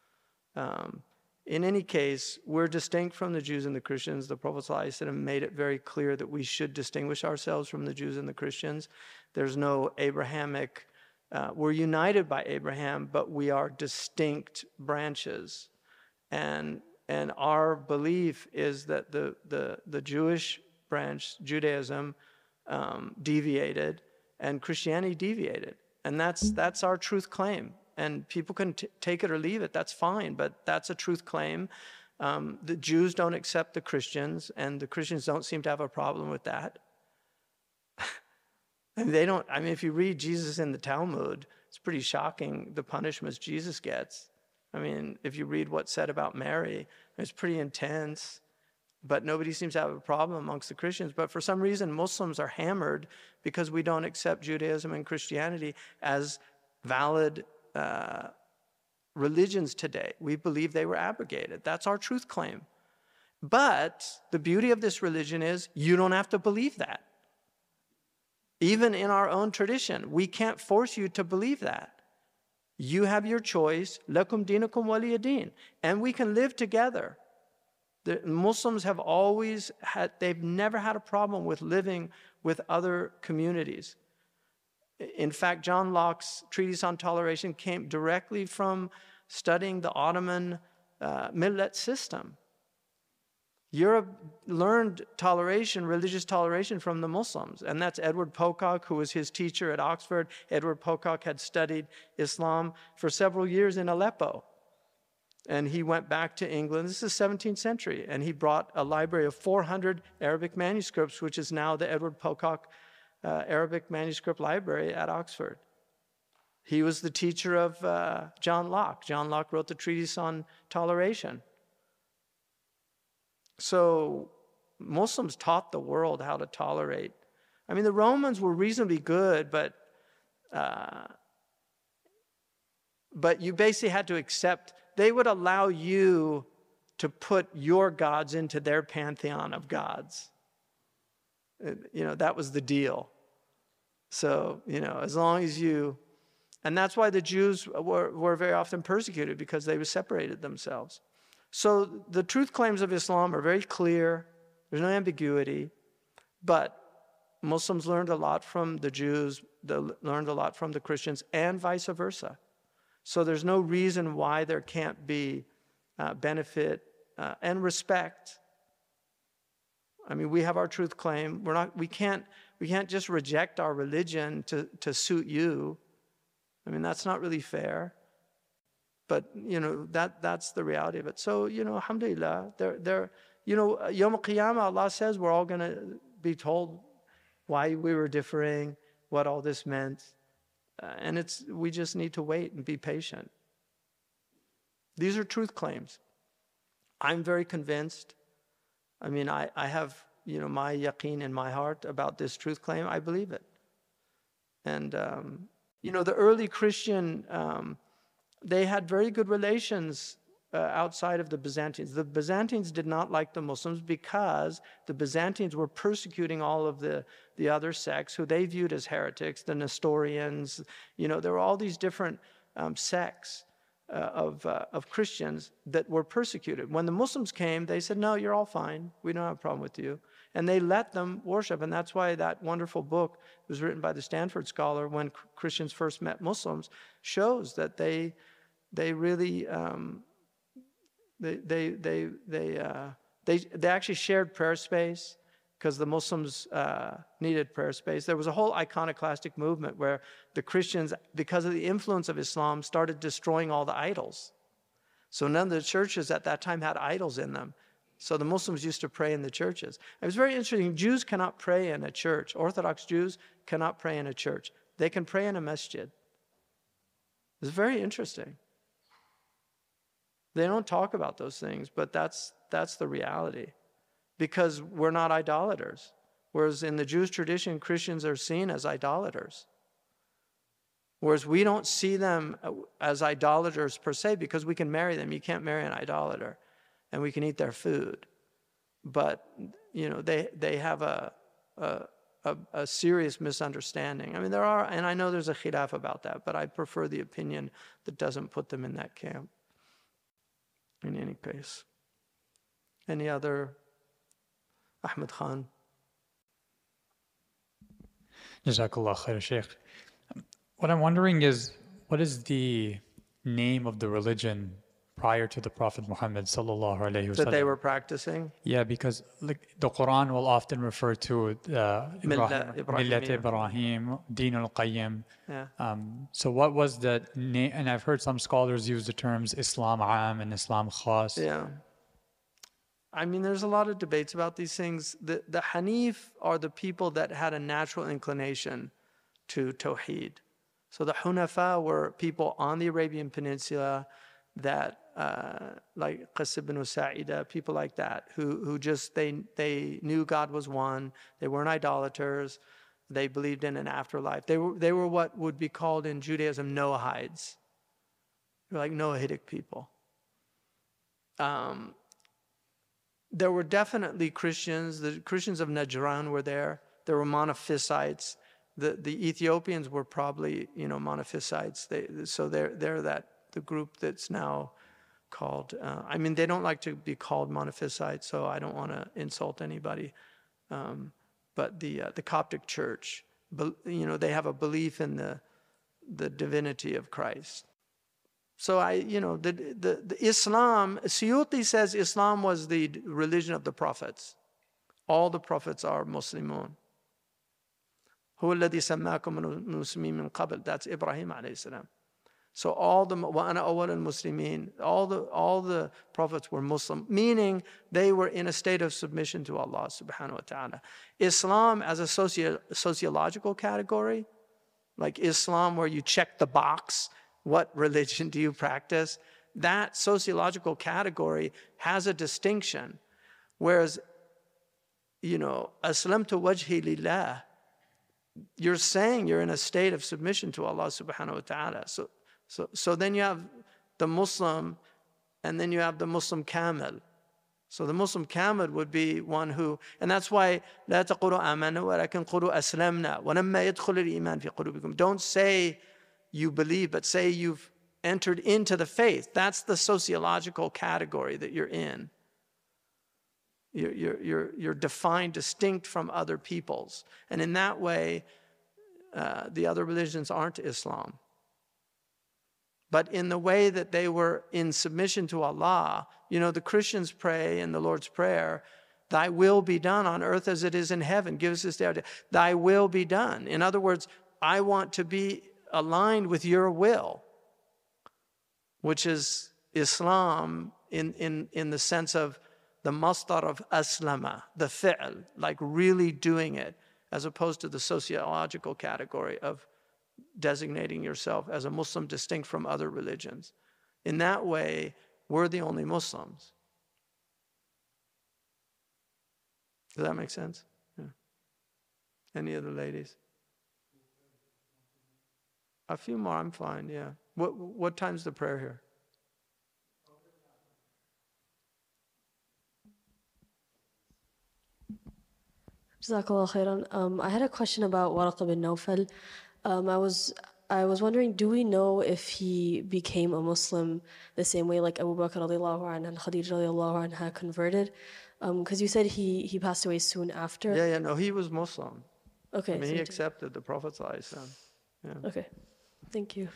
In any case, we're distinct from the Jews and the Christians. The Prophet ﷺ made it very clear that we should distinguish ourselves from the Jews and the Christians. There's no Abrahamic, we're united by Abraham, but we are distinct branches. And our belief is that the Jewish branch, Judaism, deviated, and Christianity deviated. And that's our truth claim. And people can take it or leave it, that's fine, but that's a truth claim. The Jews don't accept the Christians, and the Christians don't seem to have a problem with that. And they don't, I mean, if you read Jesus in the Talmud, it's pretty shocking the punishments Jesus gets. I mean, if you read what's said about Mary, it's pretty intense, but nobody seems to have a problem amongst the Christians. But for some reason, Muslims are hammered because we don't accept Judaism and Christianity as valid religions today. We believe they were abrogated. That's our truth claim. But the beauty of this religion is you don't have to believe that. Even in our own tradition, we can't force you to believe that. You have your choice, lakum dinukum waliya din, and we can live together. The Muslims have always had, they've never had a problem with living with other communities. In fact, John Locke's treatise on toleration came directly from studying the Ottoman millet system. Europe learned toleration, religious toleration, from the Muslims. And that's Edward Pocock, who was his teacher at Oxford. Edward Pocock had studied Islam for several years in Aleppo. And he went back to England. This is the 17th century. And he brought a library of 400 Arabic manuscripts, which is now the Edward Pocock Arabic Manuscript Library at Oxford. He was the teacher of John Locke. John Locke wrote the treatise on toleration. So Muslims taught the world how to tolerate. I mean, the Romans were reasonably good, but you basically had to accept. They would allow you to put your gods into their pantheon of gods. You know, that was the deal. So, you know, as long as you, and that's why the Jews were very often persecuted, because they separated themselves. So the truth claims of Islam are very clear. There's no ambiguity. But Muslims learned a lot from the Jews, they learned a lot from the Christians, and vice versa. So there's no reason why there can't be benefit and respect. I mean, we have our truth claim. We can't just reject our religion to suit you. I mean, that's not really fair. But, you know, that's the reality of it. So, you know, alhamdulillah, you know, Yawm al-Qiyamah, Allah says we're all going to be told why we were differing, what all this meant. And we just need to wait and be patient. These are truth claims. I'm very convinced. I mean, I have, you know, my yaqeen in my heart about this truth claim. I believe it. And, you know, the early Christian, they had very good relations outside of the Byzantines. The Byzantines did not like the Muslims because the Byzantines were persecuting all of the other sects who they viewed as heretics, the Nestorians. You know, there were all these different sects of Christians that were persecuted. When the Muslims came, they said, no, you're all fine. We don't have a problem with you. And they let them worship. And that's why that wonderful book was written by the Stanford scholar, When Christians First Met Muslims, shows that they really they actually shared prayer space because the Muslims needed prayer space. There was a whole iconoclastic movement where the Christians, because of the influence of Islam, started destroying all the idols. So none of the churches at that time had idols in them. So the Muslims used to pray in the churches. It was very interesting. Jews cannot pray in a church. Orthodox Jews cannot pray in a church. They can pray in a masjid. It's very interesting. They don't talk about those things, but that's the reality. Because we're not idolaters. Whereas in the Jewish tradition, Christians are seen as idolaters. Whereas we don't see them as idolaters per se because we can marry them. You can't marry an idolater. And we can eat their food. But, they have a serious misunderstanding. I mean, there are, and I know there's a khilaf about that, but I prefer the opinion that doesn't put them in that camp. In any case. Any other? Ahmed Khan. Jazakallah khair, Sheikh. What I'm wondering is, what is the name of the religion prior to the Prophet Muhammad sallallahu alaihi wasallam? That they were practicing? Yeah, because the Quran will often refer to Millat Ibrahim, Din al-Qayyim. Yeah. So what was the name? And I've heard some scholars use the terms Islam Am and Islam Khas. Yeah. I mean, there's a lot of debates about these things. The Hanif are the people that had a natural inclination to Tawheed. So the Hunafa were people on the Arabian Peninsula that, like Qas ibn Sa'ida, people like that, who just, they knew God was one. They weren't idolaters. They believed in an afterlife. They were what would be called in Judaism Noahides. They're like Noahidic people. There were definitely Christians. The Christians of Najran were there. There were Monophysites. The Ethiopians were probably, Monophysites. So they're the group that's now called. They don't like to be called Monophysites, so I don't want to insult anybody. But the Coptic Church, they have a belief in the divinity of Christ. So the Islam, Suyuti says Islam was the religion of the prophets. All the prophets are Muslimun. هو الذي سماكم المسلمين من قبل. That's Ibrahim alayhi salam. So وأنا أول المسلمين, all the prophets were Muslim, meaning they were in a state of submission to Allah subhanahu wa ta'ala. Islam as a sociological category, like Islam where you check the box, what religion do you practice? That sociological category has a distinction. Whereas, aslamtu wajhi lillah, you're saying you're in a state of submission to Allah subhanahu wa ta'ala. So then you have the Muslim, and then you have the Muslim Kamil. So the Muslim Kamil would be one who, and that's why لا تقولوا آمنا ولكن قولوا أسلمنا ولما يدخل الإيمان في قلوبكم. Don't say you believe, but say you've entered into the faith. That's the sociological category that you're in. You're defined distinct from other peoples. And in that way, the other religions aren't Islam. But in the way that they were in submission to Allah, the Christians pray in the Lord's Prayer, thy will be done on earth as it is in heaven. Give us this day our day. Thy will be done. In other words, I want to be aligned with your will, which is Islam in the sense of the masdar of aslama, the fi'l, like really doing it, as opposed to the sociological category of designating yourself as a Muslim distinct from other religions. In that way, we're the only Muslims. Does that make sense? Yeah. Any other ladies? A few more, I'm fine, yeah. What time's the prayer here? Jazakallah khairan. I had a question about Waraqa bin Nawfal. I was wondering, do we know if he became a Muslim the same way like Abu Bakr radiallahu anhu and Khadija radiallahu anha converted? Because you said he passed away soon after. Yeah, no, he was Muslim. Okay. I mean, so he he did- accepted the Prophet ﷺ. Yeah. Okay. Thank you.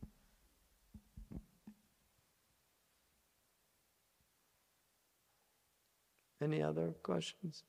Any other questions?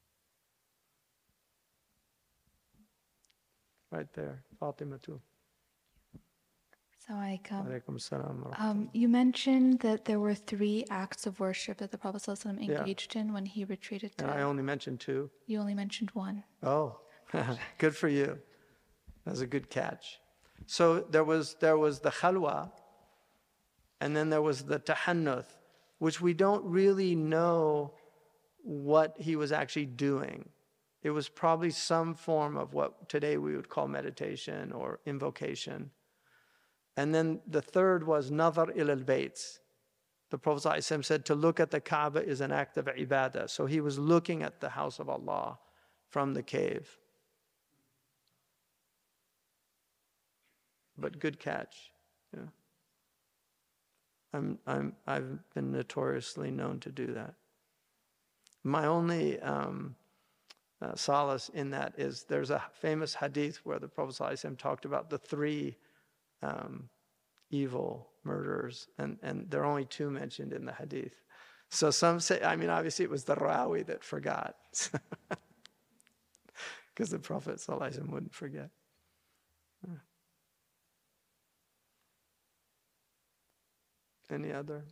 Right there, Fatima too. Assalamualaikum. Alaikum salam wa rahmatullah. You mentioned that there were 3 acts of worship that the Prophet ﷺ Yeah. engaged in when he retreated And I to. only mentioned 2. You only mentioned 1. Oh, good for you. That's a good catch. So there was the khalwa, and then there was the tahannuth, which we don't really know what he was actually doing. It was probably some form of what today we would call meditation or invocation. And then the third was nazar ila al-bayts. The Prophet ﷺ said to look at the Kaaba is an act of ibadah. So he was looking at the house of Allah from the cave. But good catch. Yeah. I've been notoriously known to do that. My only solace in that is there's a famous hadith where the Prophet ﷺ talked about the 3 evil murderers, and there are only 2 mentioned in the hadith. So some say, I mean, obviously it was the Rawi that forgot, because the Prophet ﷺ wouldn't forget. Any other?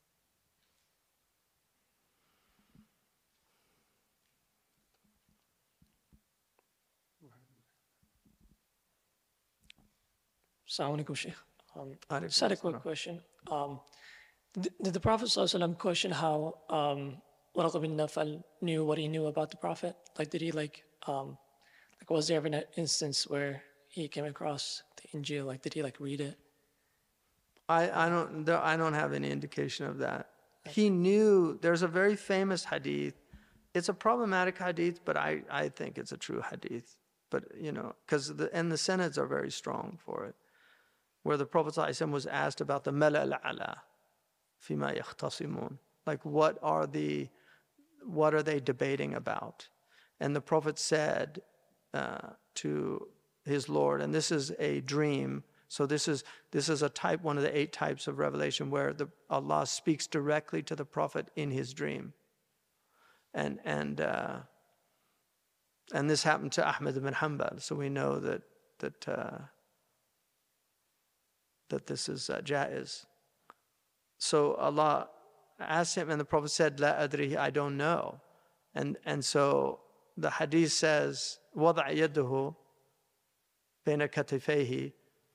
Assalamu alaikum, Sheikh. Alaikum Just had a quick assalam. question. Did the Prophet ﷺ question how Waraq bin Nawfal knew what he knew about the Prophet? Like, did he was there ever an instance where he came across the Injil? Like, did he read it? I don't have any indication of that. He knew. There's a very famous hadith. It's a problematic hadith, but I think it's a true hadith. But because the Senads are very strong for it, where the Prophet ﷺ was asked about the mala al-ala fima yakhtasimun, like what are they debating about? And the Prophet said to his Lord, and this is a dream. So this is a type, one of the 8 types of revelation where Allah speaks directly to the Prophet in his dream. And this happened to Ahmad ibn Hanbal, so we know that this is jaiz. So Allah asked him, and the Prophet said, "La adri, I don't know." And so the hadith says, "Wada'a yadahu baina katifayhi,"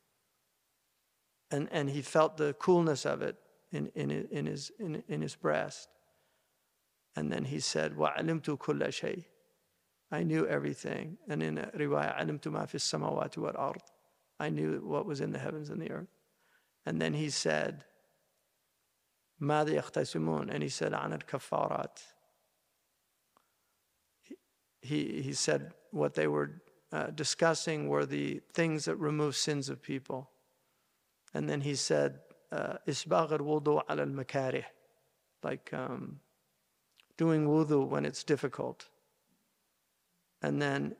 and he felt the coolness of it in his breast. And then he said, "Wa'alimtu kulla shay." I knew everything. And in riwayah, "Alimtu ma fi samawati wal ard." I knew what was in the heavens and the earth. And then he said, "Mada yakhtasimun?" And he said, "An al-kaffarat." He said what they were discussing were the things that remove sins of people. And then he said, "Isbagh al-wudu ala al-makarih," like doing wudu when it's difficult. And then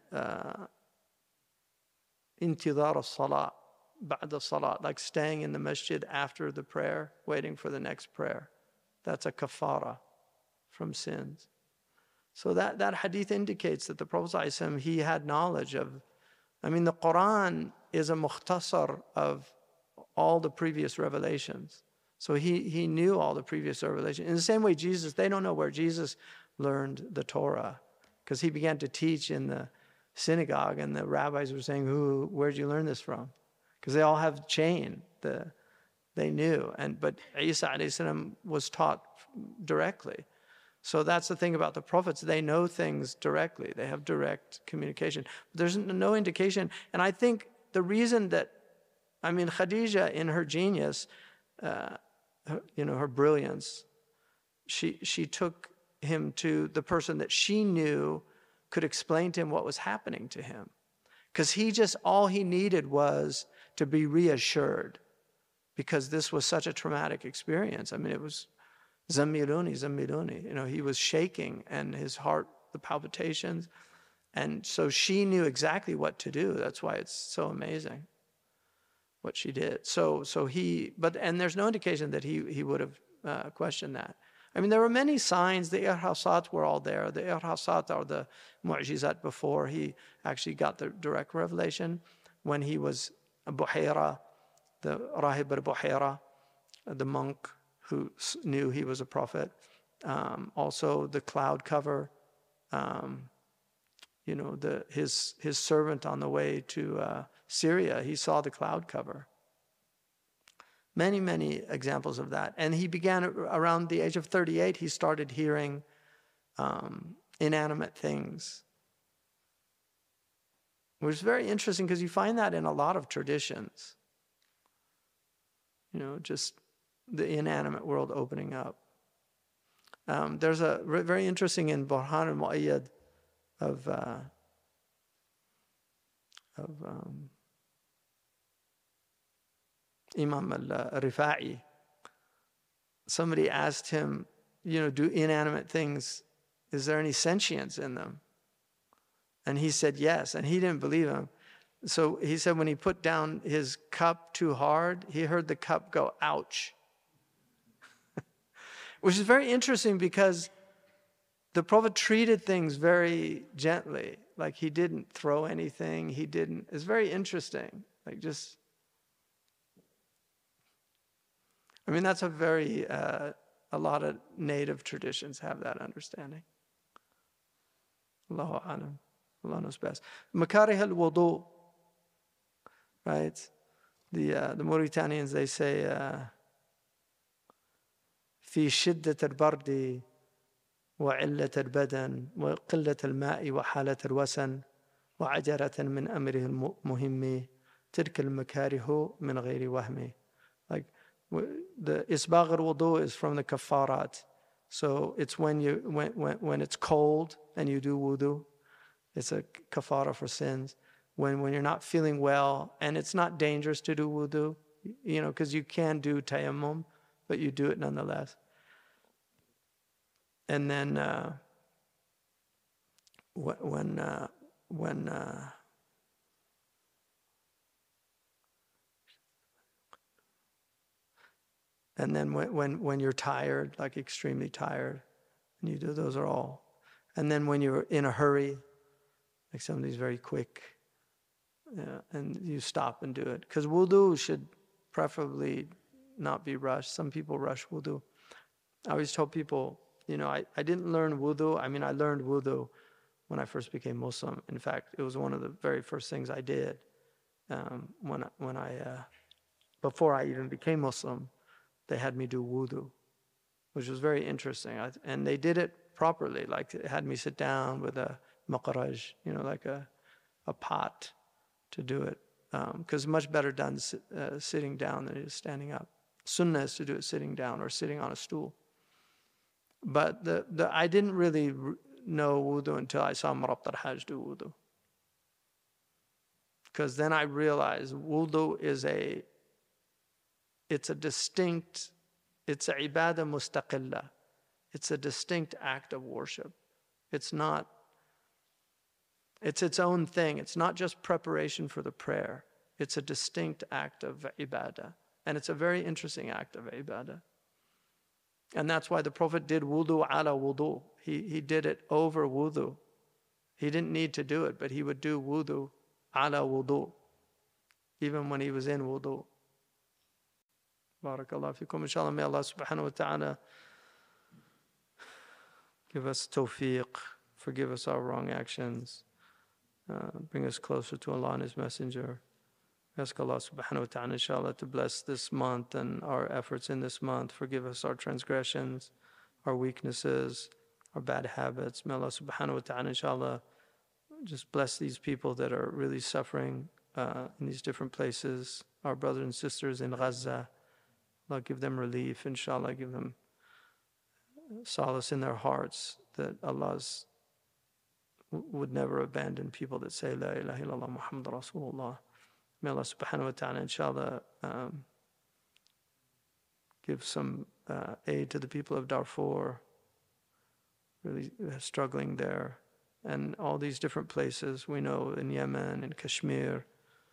intidar al-salat, ba'da salat, like staying in the masjid after the prayer, waiting for the next prayer. That's a kafara from sins. So that hadith indicates that the Prophet ﷺ, he had knowledge of, the Quran is a mukhtasar of all the previous revelations. So he knew all the previous revelations. In the same way, Jesus, they don't know where Jesus learned the Torah, because he began to teach in the synagogue, and the rabbis were saying, where'd you learn this from? Because they all have chain. They knew. But Isa alayhi salam was taught directly. So that's the thing about the prophets. They know things directly. They have direct communication. But there's no indication. And I think the reason that, Khadija, in her genius, her brilliance, she took him to the person that she knew could explain to him what was happening to him. Because all he needed was to be reassured, because this was such a traumatic experience. It was Zammiluni, Zammiluni. You know, he was shaking and his heart, the palpitations. And so she knew exactly what to do. That's why it's so amazing what she did. And there's no indication that he would have questioned that. I mean, there were many signs. The irhasat were all there. The irhasat are the mu'jizat before he actually got the direct revelation. When he was Buhaira, the Rahib al-Buhaira, the monk who knew he was a prophet. Also the cloud cover. You know, his servant on the way to Syria, he saw the cloud cover. Many, many examples of that. And he began around the age of 38, he started hearing inanimate things. Which is very interesting because you find that in a lot of traditions. You know, just the inanimate world opening up. There's a very interesting in Burhan al-Mu'ayyad of Imam al-Rifa'i. Somebody asked him, you know, do inanimate things, is there any sentience in them? And he said yes, and he didn't believe him. So he said when he put down his cup too hard, he heard the cup go, ouch. Which is very interesting because the Prophet treated things very gently. Like he didn't throw anything, it's very interesting. Like just, I mean, that's a very, a lot of native traditions have that understanding. Allahu A'lam. Allah knows best. Makarih al-wudu, right? The Mauritanians, they say, في شدة البرد وعلة البدن وقلة الماء وحالة الوسن وعجرة من أمره المهم تلك المكاره من غير وهم. Like the isbagh al-wudu is from the kafarat. So it's when it's cold and you do wudu. It's a kafara for sins. When you're not feeling well and it's not dangerous to do wudu, you know, because you can do tayammum, but you do it nonetheless. And then when you're tired, like extremely tired, and you do, those are all. And then when you're in a hurry, like somebody's very quick, and you stop and do it. Because wudu should preferably not be rushed. Some people rush wudu. I always tell people, you know, I didn't learn wudu. I mean, I learned wudu when I first became Muslim. In fact, it was one of the very first things I did before I even became Muslim. They had me do wudu, which was very interesting. And they did it properly. Like, they had me sit down with a maqaraj, you know, like a pot to do it. Because it's much better done sitting down than it is standing up. Sunnah is to do it sitting down or sitting on a stool. But I didn't really know wudu until I saw Murabt al-Hajj do wudu. Because then I realized wudu is it's a ibadah mustaqillah. It's a distinct act of worship. It's its own thing. It's not just preparation for the prayer. It's a distinct act of ibadah. And it's a very interesting act of ibadah. And that's why the Prophet did wudu ala wudu. He did it over wudu. He didn't need to do it, but he would do wudu ala wudu, even when he was in wudu. Barakallahu fikum. Inshallah, may Allah subhanahu wa ta'ala give us tawfiq, forgive us our wrong actions, bring us closer to Allah and His Messenger. Ask Allah subhanahu wa ta'ala, inshallah, to bless this month and our efforts in this month. Forgive us our transgressions, our weaknesses, our bad habits. May Allah subhanahu wa ta'ala, inshallah, just bless these people that are really suffering in these different places. Our brothers and sisters in Gaza. Allah give them relief, inshallah, give them solace in their hearts that Allah would never abandon people that say, La ilaha illallah Muhammad Rasulullah. May Allah subhanahu wa ta'ala, inshallah, give some aid to the people of Darfur, really struggling there. And all these different places we know in Yemen, in Kashmir,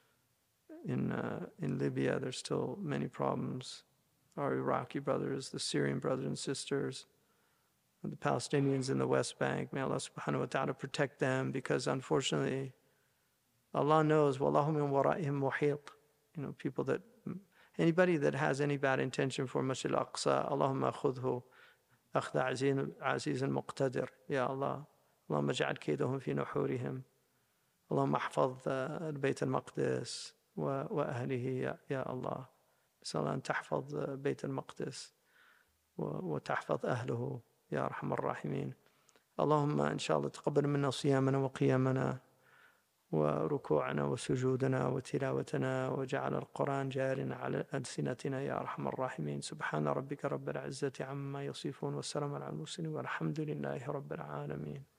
in Libya, there's still many problems. Our Iraqi brothers, the Syrian brothers and sisters, the Palestinians in the West Bank, may Allah subhanahu wa ta'ala protect them, because unfortunately, Allah knows, وَاللَّهُ مِنْ وَرَائِهِمْ مُحِيطٌ. People that, anybody that has any bad intention for Masjid al-Aqsa, Allahumma khudhu أخذ عزيز مقتدر. Ya Allah, اللهم اجعل كيدهم في نحورهم. اللهم احفظ البيت المقدس وأهله يا الله. نسأل أن تحفظ بيت المقدس وتحفظ أهله يا أرحم الراحمين. اللهم إن شاء الله تقبل منا صيامنا وقيامنا وركوعنا وسجودنا وتلاوتنا، وجعل القرآن جارنا على ألسنتنا يا أرحم الراحمين. سبحان ربك رب العزة عما يصفون، والسلام على المرسلين، والحمد لله رب العالمين.